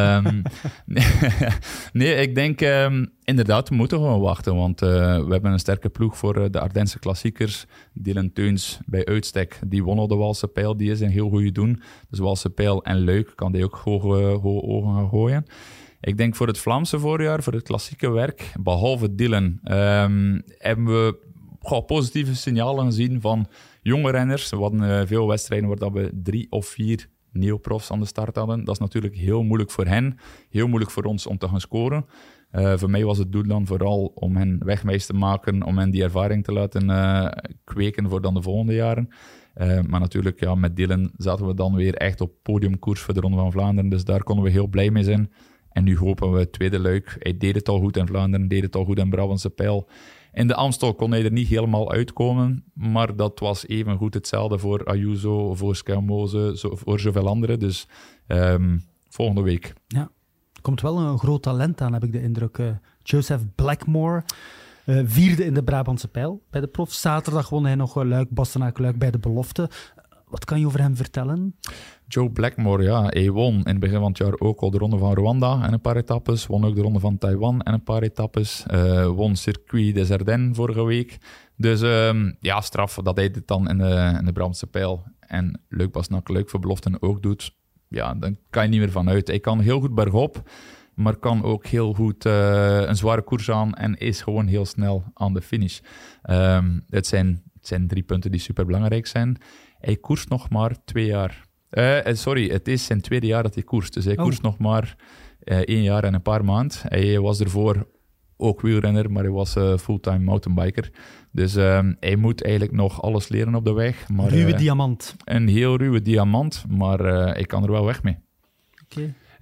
Nee, ik denk inderdaad, we moeten gewoon wachten. Want we hebben een sterke ploeg voor de Ardense klassiekers. Dylan Teuns bij uitstek, die won al de Waalse Pijl. Die is een heel goede doen. Dus Waalse Pijl en Luik kan die ook hoge ogen gaan gooien. Ik denk voor het Vlaamse voorjaar, voor het klassieke werk, behalve Dylan, hebben we positieve signalen gezien van jonge renners. We hadden veel wedstrijden waar we 3 of 4 neoprofs aan de start hadden. Dat is natuurlijk heel moeilijk voor hen, heel moeilijk voor ons om te gaan scoren. Voor mij was het doel dan vooral om hen wegwijs te maken, om hen die ervaring te laten kweken voor dan de volgende jaren. Maar natuurlijk, ja, met Dylan zaten we dan weer echt op podiumkoers voor de Ronde van Vlaanderen, dus daar konden we heel blij mee zijn. En nu hopen we het tweede luik. Hij deed het al goed in Vlaanderen, deed het al goed in Brabantse Pijl. In de Amstel kon hij er niet helemaal uitkomen, maar dat was even goed hetzelfde voor Ayuso, voor Skelmoze, voor zoveel anderen. Dus volgende week. Ja, er komt wel een groot talent aan, heb ik de indruk. Joseph Blackmore, 4e in de Brabantse Pijl bij de prof. Zaterdag won hij nog Luik-Bastenaken-Luik bij de belofte. Wat kan je over hem vertellen? Joe Blackmore, ja, hij won in het begin van het jaar ook al de Ronde van Rwanda en een paar etappes. Won ook de Ronde van Taiwan en een paar etappes. Won Circuit des Ardennes vorige week. Dus ja, straf dat hij dit dan in de Brabantse Pijl en Luik-Bastenaken-Luik voor beloften ook doet. Ja, dan kan je niet meer van uit. Hij kan heel goed bergop, maar kan ook heel goed een zware koers aan en is gewoon heel snel aan de finish. Het zijn 3 punten die superbelangrijk zijn. Hij koerst nog maar 2 jaar. Het is zijn 2e jaar dat hij koerst. Dus hij koerst nog maar 1 jaar en een paar maanden. Hij was ervoor ook wielrenner, maar hij was fulltime mountainbiker. Dus hij moet eigenlijk nog alles leren op de weg. Maar, ruwe diamant. Een heel ruwe diamant, maar hij kan er wel weg mee. Okay.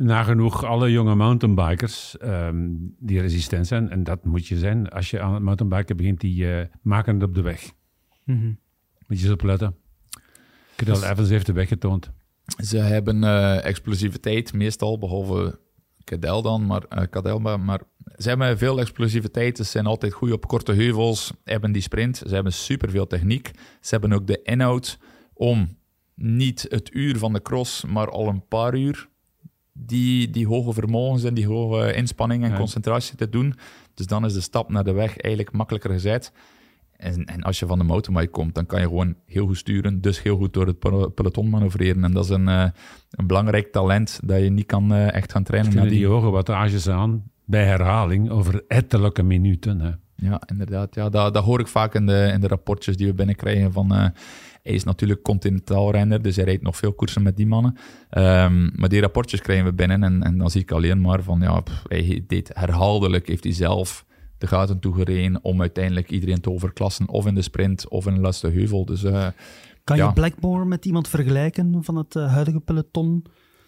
nagenoeg alle jonge mountainbikers die resistent zijn. En dat moet je zijn. Als je aan het mountainbiken begint, die maken het op de weg. Mm-hmm. Moet je eens opletten. Cadel Evans heeft de weg getoond. Ze hebben explosiviteit, meestal, behalve Cadel dan, maar ze hebben veel explosiviteit. Ze zijn altijd goed op korte heuvels, hebben die sprint. Ze hebben superveel techniek. Ze hebben ook de inhoud om niet het uur van de cross, maar al een paar uur die hoge vermogens en die hoge inspanning en concentratie te doen. Dus dan is de stap naar de weg eigenlijk makkelijker gezet. En als je van de mountainbike komt, dan kan je gewoon heel goed sturen, dus heel goed door het peloton manoeuvreren. En dat is een belangrijk talent dat je niet kan echt gaan trainen. Kunnen die hoge wattages aan bij herhaling over ettelijke minuten. Hè? Ja, inderdaad. Ja, dat hoor ik vaak in de rapportjes die we binnenkrijgen van... hij is natuurlijk continentaalrenner, dus hij rijdt nog veel koersen met die mannen. Maar die rapportjes krijgen we binnen en dan zie ik alleen maar van... hij deed herhaaldelijk, heeft hij zelf de gaten toegereden om uiteindelijk iedereen te overklassen, of in de sprint, of in de laatste heuvel. Dus, kan je Blackmore met iemand vergelijken van het huidige peloton?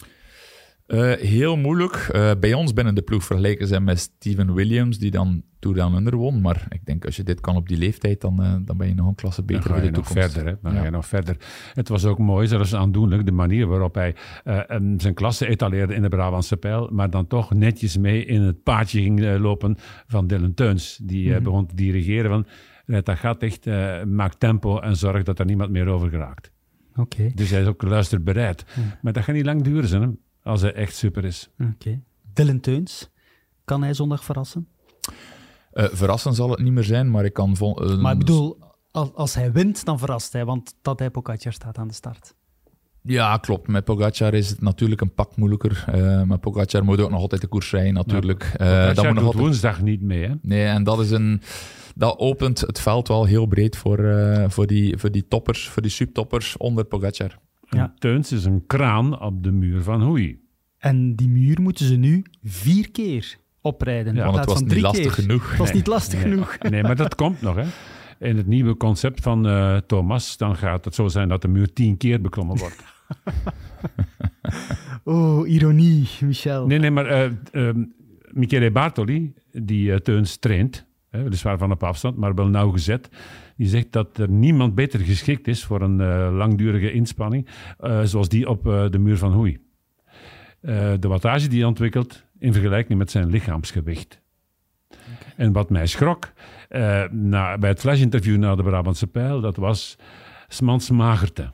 Heel moeilijk. Bij ons binnen de ploeg vergelijken ze met Steven Williams, die dan Tour Down Under won. Maar ik denk, als je dit kan op die leeftijd, dan ben je nog een klasse beter voor de toekomst. Dan ga je nog verder. Het was ook mooi, zelfs aandoenlijk, de manier waarop hij zijn klasse etaleerde in de Brabantse Pijl, maar dan toch netjes mee in het paadje ging lopen van Dylan Teuns. Die begon te dirigeren van, dat gaat echt, maak tempo en zorg dat er niemand meer over geraakt. Okay. Dus hij is ook luisterbereid. Maar dat gaat niet lang duren, hè, als hij echt super is. Okay. Dylan Teuns, kan hij zondag verrassen? Verrassen zal het niet meer zijn, maar ik kan... maar ik bedoel, als hij wint, dan verrast hij, want Tadej Pogačar staat aan de start. Ja, klopt. Met Pogačar is het natuurlijk een pak moeilijker. Maar Pogačar moet ook nog altijd de koers rijden, natuurlijk. Dat moet nog woensdag niet mee, hè? Nee, en dat opent het veld wel heel breed voor die toppers, voor die subtoppers onder Pogačar. Ja. Teuns is een kraan op de muur van Hoei. En die muur moeten ze nu 4 keer oprijden. Ja, want het was niet lastig genoeg. Het was niet lastig genoeg. Nee, maar dat komt nog, hè. In het nieuwe concept van Thomas, dan gaat het zo zijn dat de muur 10 keer beklommen wordt. Oh, ironie, Michel. Nee, maar Michele Bartoli, die Teuns traint, weliswaar van op afstand, maar wel nauwgezet, die zegt dat er niemand beter geschikt is voor een langdurige inspanning, zoals die op de muur van Hoei. De wattage die hij ontwikkelt in vergelijking met zijn lichaamsgewicht. Okay. En wat mij schrok, bij het flash-interview na de Brabantse Pijl, dat was 's mans magerte.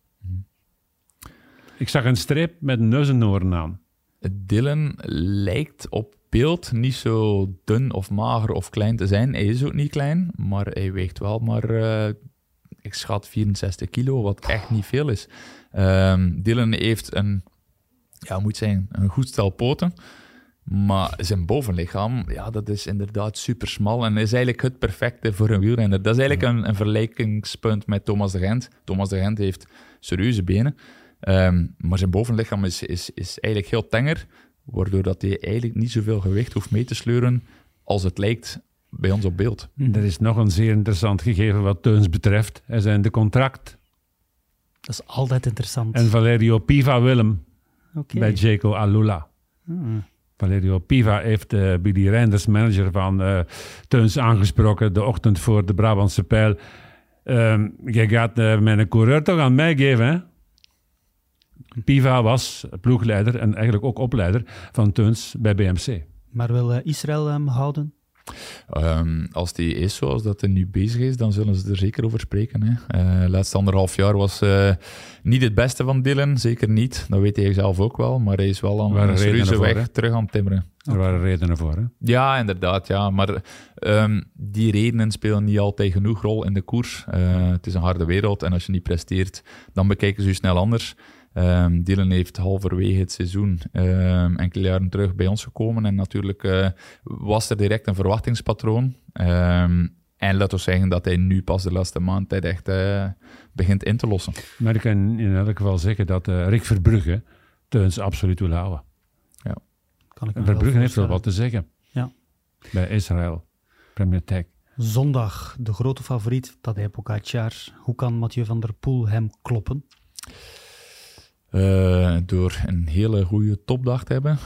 Ik zag een streep met neus en oren aan. Dylan lijkt op beeld niet zo dun of mager of klein te zijn. Hij is ook niet klein, maar hij weegt wel maar, ik schat 64 kilo, wat echt niet veel is. Dylan heeft een goed stel poten, maar zijn bovenlichaam, dat is inderdaad super smal en is eigenlijk het perfecte voor een wielrenner. Dat is eigenlijk een vergelijkingspunt met Thomas de Gendt. Thomas de Gendt heeft serieuze benen, maar zijn bovenlichaam is eigenlijk heel tenger, waardoor dat hij eigenlijk niet zoveel gewicht hoeft mee te sleuren als het lijkt bij ons op beeld. Er is nog een zeer interessant gegeven wat Teuns betreft. Er zijn de contract. Dat is altijd interessant. En Valerio Piva Willem bij Jayco Alula. Valerio Piva heeft Billy Reinders, manager van Teuns, aangesproken de ochtend voor de Brabantse Pijl. Je gaat mijn coureur toch aan mij geven, hè? Piva was ploegleider en eigenlijk ook opleider van Teuns bij BMC. Maar wil Israël hem houden? Als die is zoals dat hij nu bezig is, dan zullen ze er zeker over spreken. Hè. Laatste 1,5 jaar was niet het beste van Dylan, zeker niet. Dat weet hij zelf ook wel, maar hij is wel aan een serieuze weg terug aan het timmeren. Er waren redenen voor, hè? Ja, inderdaad. Ja. Maar die redenen spelen niet altijd genoeg rol in de koers. Het is een harde wereld en als je niet presteert, dan bekijken ze je snel anders. Dylan heeft halverwege het seizoen enkele jaren terug bij ons gekomen en natuurlijk was er direct een verwachtingspatroon. En laten we zeggen dat hij nu pas de laatste maand echt begint in te lossen. Maar ik kan in elk geval zeggen dat Rick Verbrugge Teuns absoluut wil houden. Ja. Verbrugge heeft wel wat te zeggen. Ja. Bij Israël, Premier Tech. Zondag, de grote favoriet, Tadej Pogačar. Hoe kan Mathieu van der Poel hem kloppen? Door een hele goede topdag te hebben.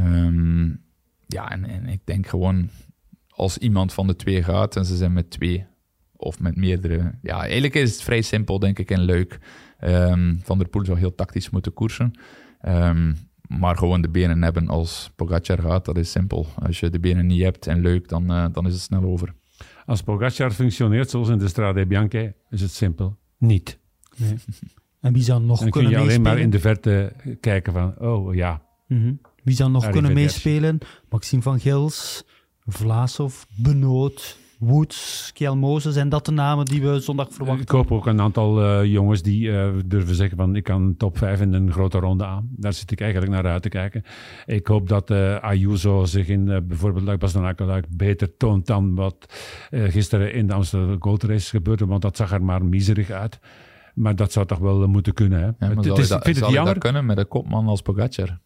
En ik denk gewoon, als iemand van de 2 gaat en ze zijn met 2 of met meerdere... Ja, eigenlijk is het vrij simpel, denk ik, en leuk. Van der Poel zou heel tactisch moeten koersen. Maar gewoon de benen hebben als Pogacar gaat, dat is simpel. Als je de benen niet hebt en leuk, dan is het snel over. Als Pogacar functioneert zoals in de Strade Bianche, is het simpel niet. Nee. En wie zou nog dan kunnen kun je meespelen? alleen maar in de verte kijken van, oh ja. Mm-hmm. Wie zou nog kunnen Arrivederci. meespelen? Maxime van Gils, Vlasov, Benoot, Woods, Kjell Mose. Zijn dat de namen die we zondag verwachten? Ik hoop ook een aantal jongens die durven zeggen van ik kan top 5 in een grote ronde aan. Daar zit ik eigenlijk naar uit te kijken. Ik hoop dat Ayuso zich in bijvoorbeeld Luik-Bastenaken beter toont dan wat gisteren in de Amsterdam Gold Race gebeurde, want dat zag er maar miserig uit. Maar dat zou toch wel moeten kunnen. Hè? Ja, maar zou je dat kunnen met een kopman als Pogacar?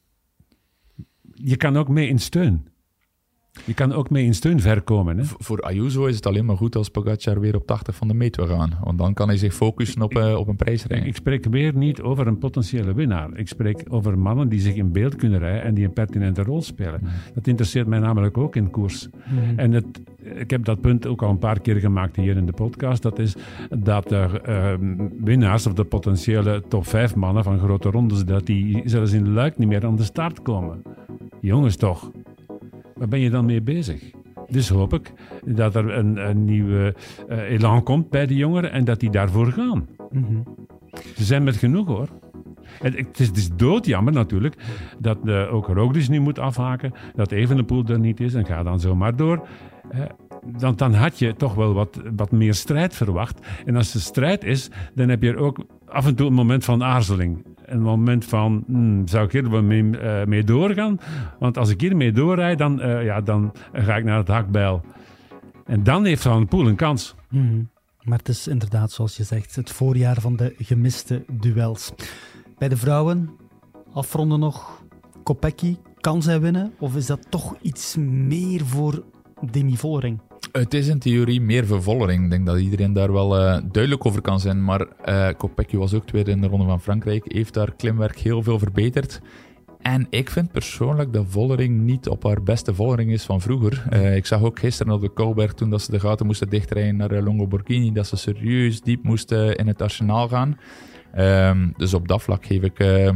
Je kan ook mee in steun. Je kan ook mee in steun ver komen. Hè? Voor Ayuso is het alleen maar goed als Pogacar weer op 80 van de meet wil gaan. Want dan kan hij zich focussen op een prijsrijden. Ik spreek weer niet over een potentiële winnaar. Ik spreek over mannen die zich in beeld kunnen rijden en die een pertinente rol spelen. Dat interesseert mij namelijk ook in koers. En ik heb dat punt ook al een paar keer gemaakt hier in de podcast. Dat is dat de winnaars of de potentiële top 5 mannen van grote rondes, dat die zelfs in Luik niet meer aan de start komen. Jongens toch. Waar ben je dan mee bezig? Dus hoop ik dat er een nieuwe elan komt bij de jongeren en dat die daarvoor gaan. Mm-hmm. Ze zijn met genoeg hoor. Het is doodjammer natuurlijk dat ook Roglič nu moet afhaken, dat Evenepoel er niet is en ga dan zomaar door. Dan had je toch wel wat meer strijd verwacht. En als er strijd is, dan heb je er ook af en toe een moment van aarzeling. Een moment van, zou ik hier wel mee doorgaan? Want als ik hiermee doorrijd, dan ga ik naar het hakbijl. En dan heeft Van der Poel een kans. Mm-hmm. Maar het is inderdaad, zoals je zegt, het voorjaar van de gemiste duels. Bij de vrouwen, afronden nog, Kopecky, kan zij winnen? Of is dat toch iets meer voor Demi Vollering? Het is in theorie meer voor Vollering. Ik denk dat iedereen daar wel duidelijk over kan zijn. Maar Kopecky was ook tweede in de Ronde van Frankrijk. Heeft daar klimwerk heel veel verbeterd. En ik vind persoonlijk dat Vollering niet op haar beste Vollering is van vroeger. Ik zag ook gisteren op de Kouberg, toen dat ze de gaten moesten dichtrijden naar Longo Borghini, dat ze serieus diep moesten in het arsenaal gaan. Dus op dat vlak geef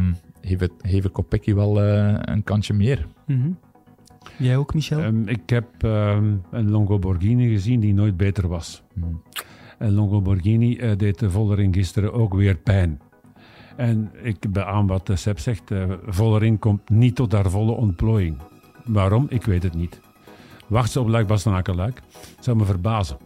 ik Kopecky wel een kansje meer. Mm-hmm. Jij ook, Michel? Ik heb een Longo Borghini gezien die nooit beter was. En Longo Borghini deed de Vollering gisteren ook weer pijn. En ik beaam wat Sepp zegt. Vollering komt niet tot haar volle ontplooiing. Waarom? Ik weet het niet. Wacht ze op Luik-Bastenaken-Luik? Zou me verbazen.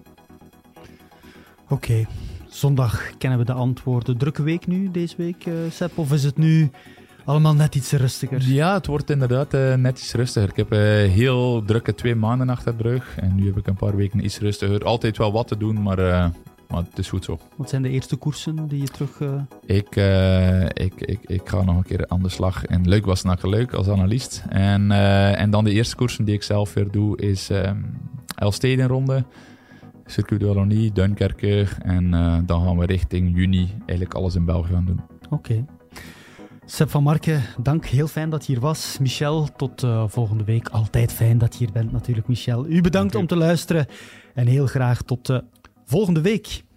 Oké. Zondag kennen we de antwoorden. Drukke week nu, deze week, Sepp? Of is het nu allemaal net iets rustiger? Ja, het wordt inderdaad net iets rustiger. Ik heb heel drukke 2 maanden achter de rug. En nu heb ik een paar weken iets rustiger. Altijd wel wat te doen, maar het is goed zo. Wat zijn de eerste koersen die je terug... Ik ga nog een keer aan de slag in Luik-Bastenaken-Luik als analist. En dan de eerste koersen die ik zelf weer doe is Elfstedenronde, Circuit de Wallonie, Duinkerke. En dan gaan we richting juni eigenlijk alles in België gaan doen. Oké. Sepp van Marken, dank. Heel fijn dat je hier was. Michel, tot volgende week. Altijd fijn dat je hier bent natuurlijk, Michel. U bedankt om te luisteren en heel graag tot volgende week.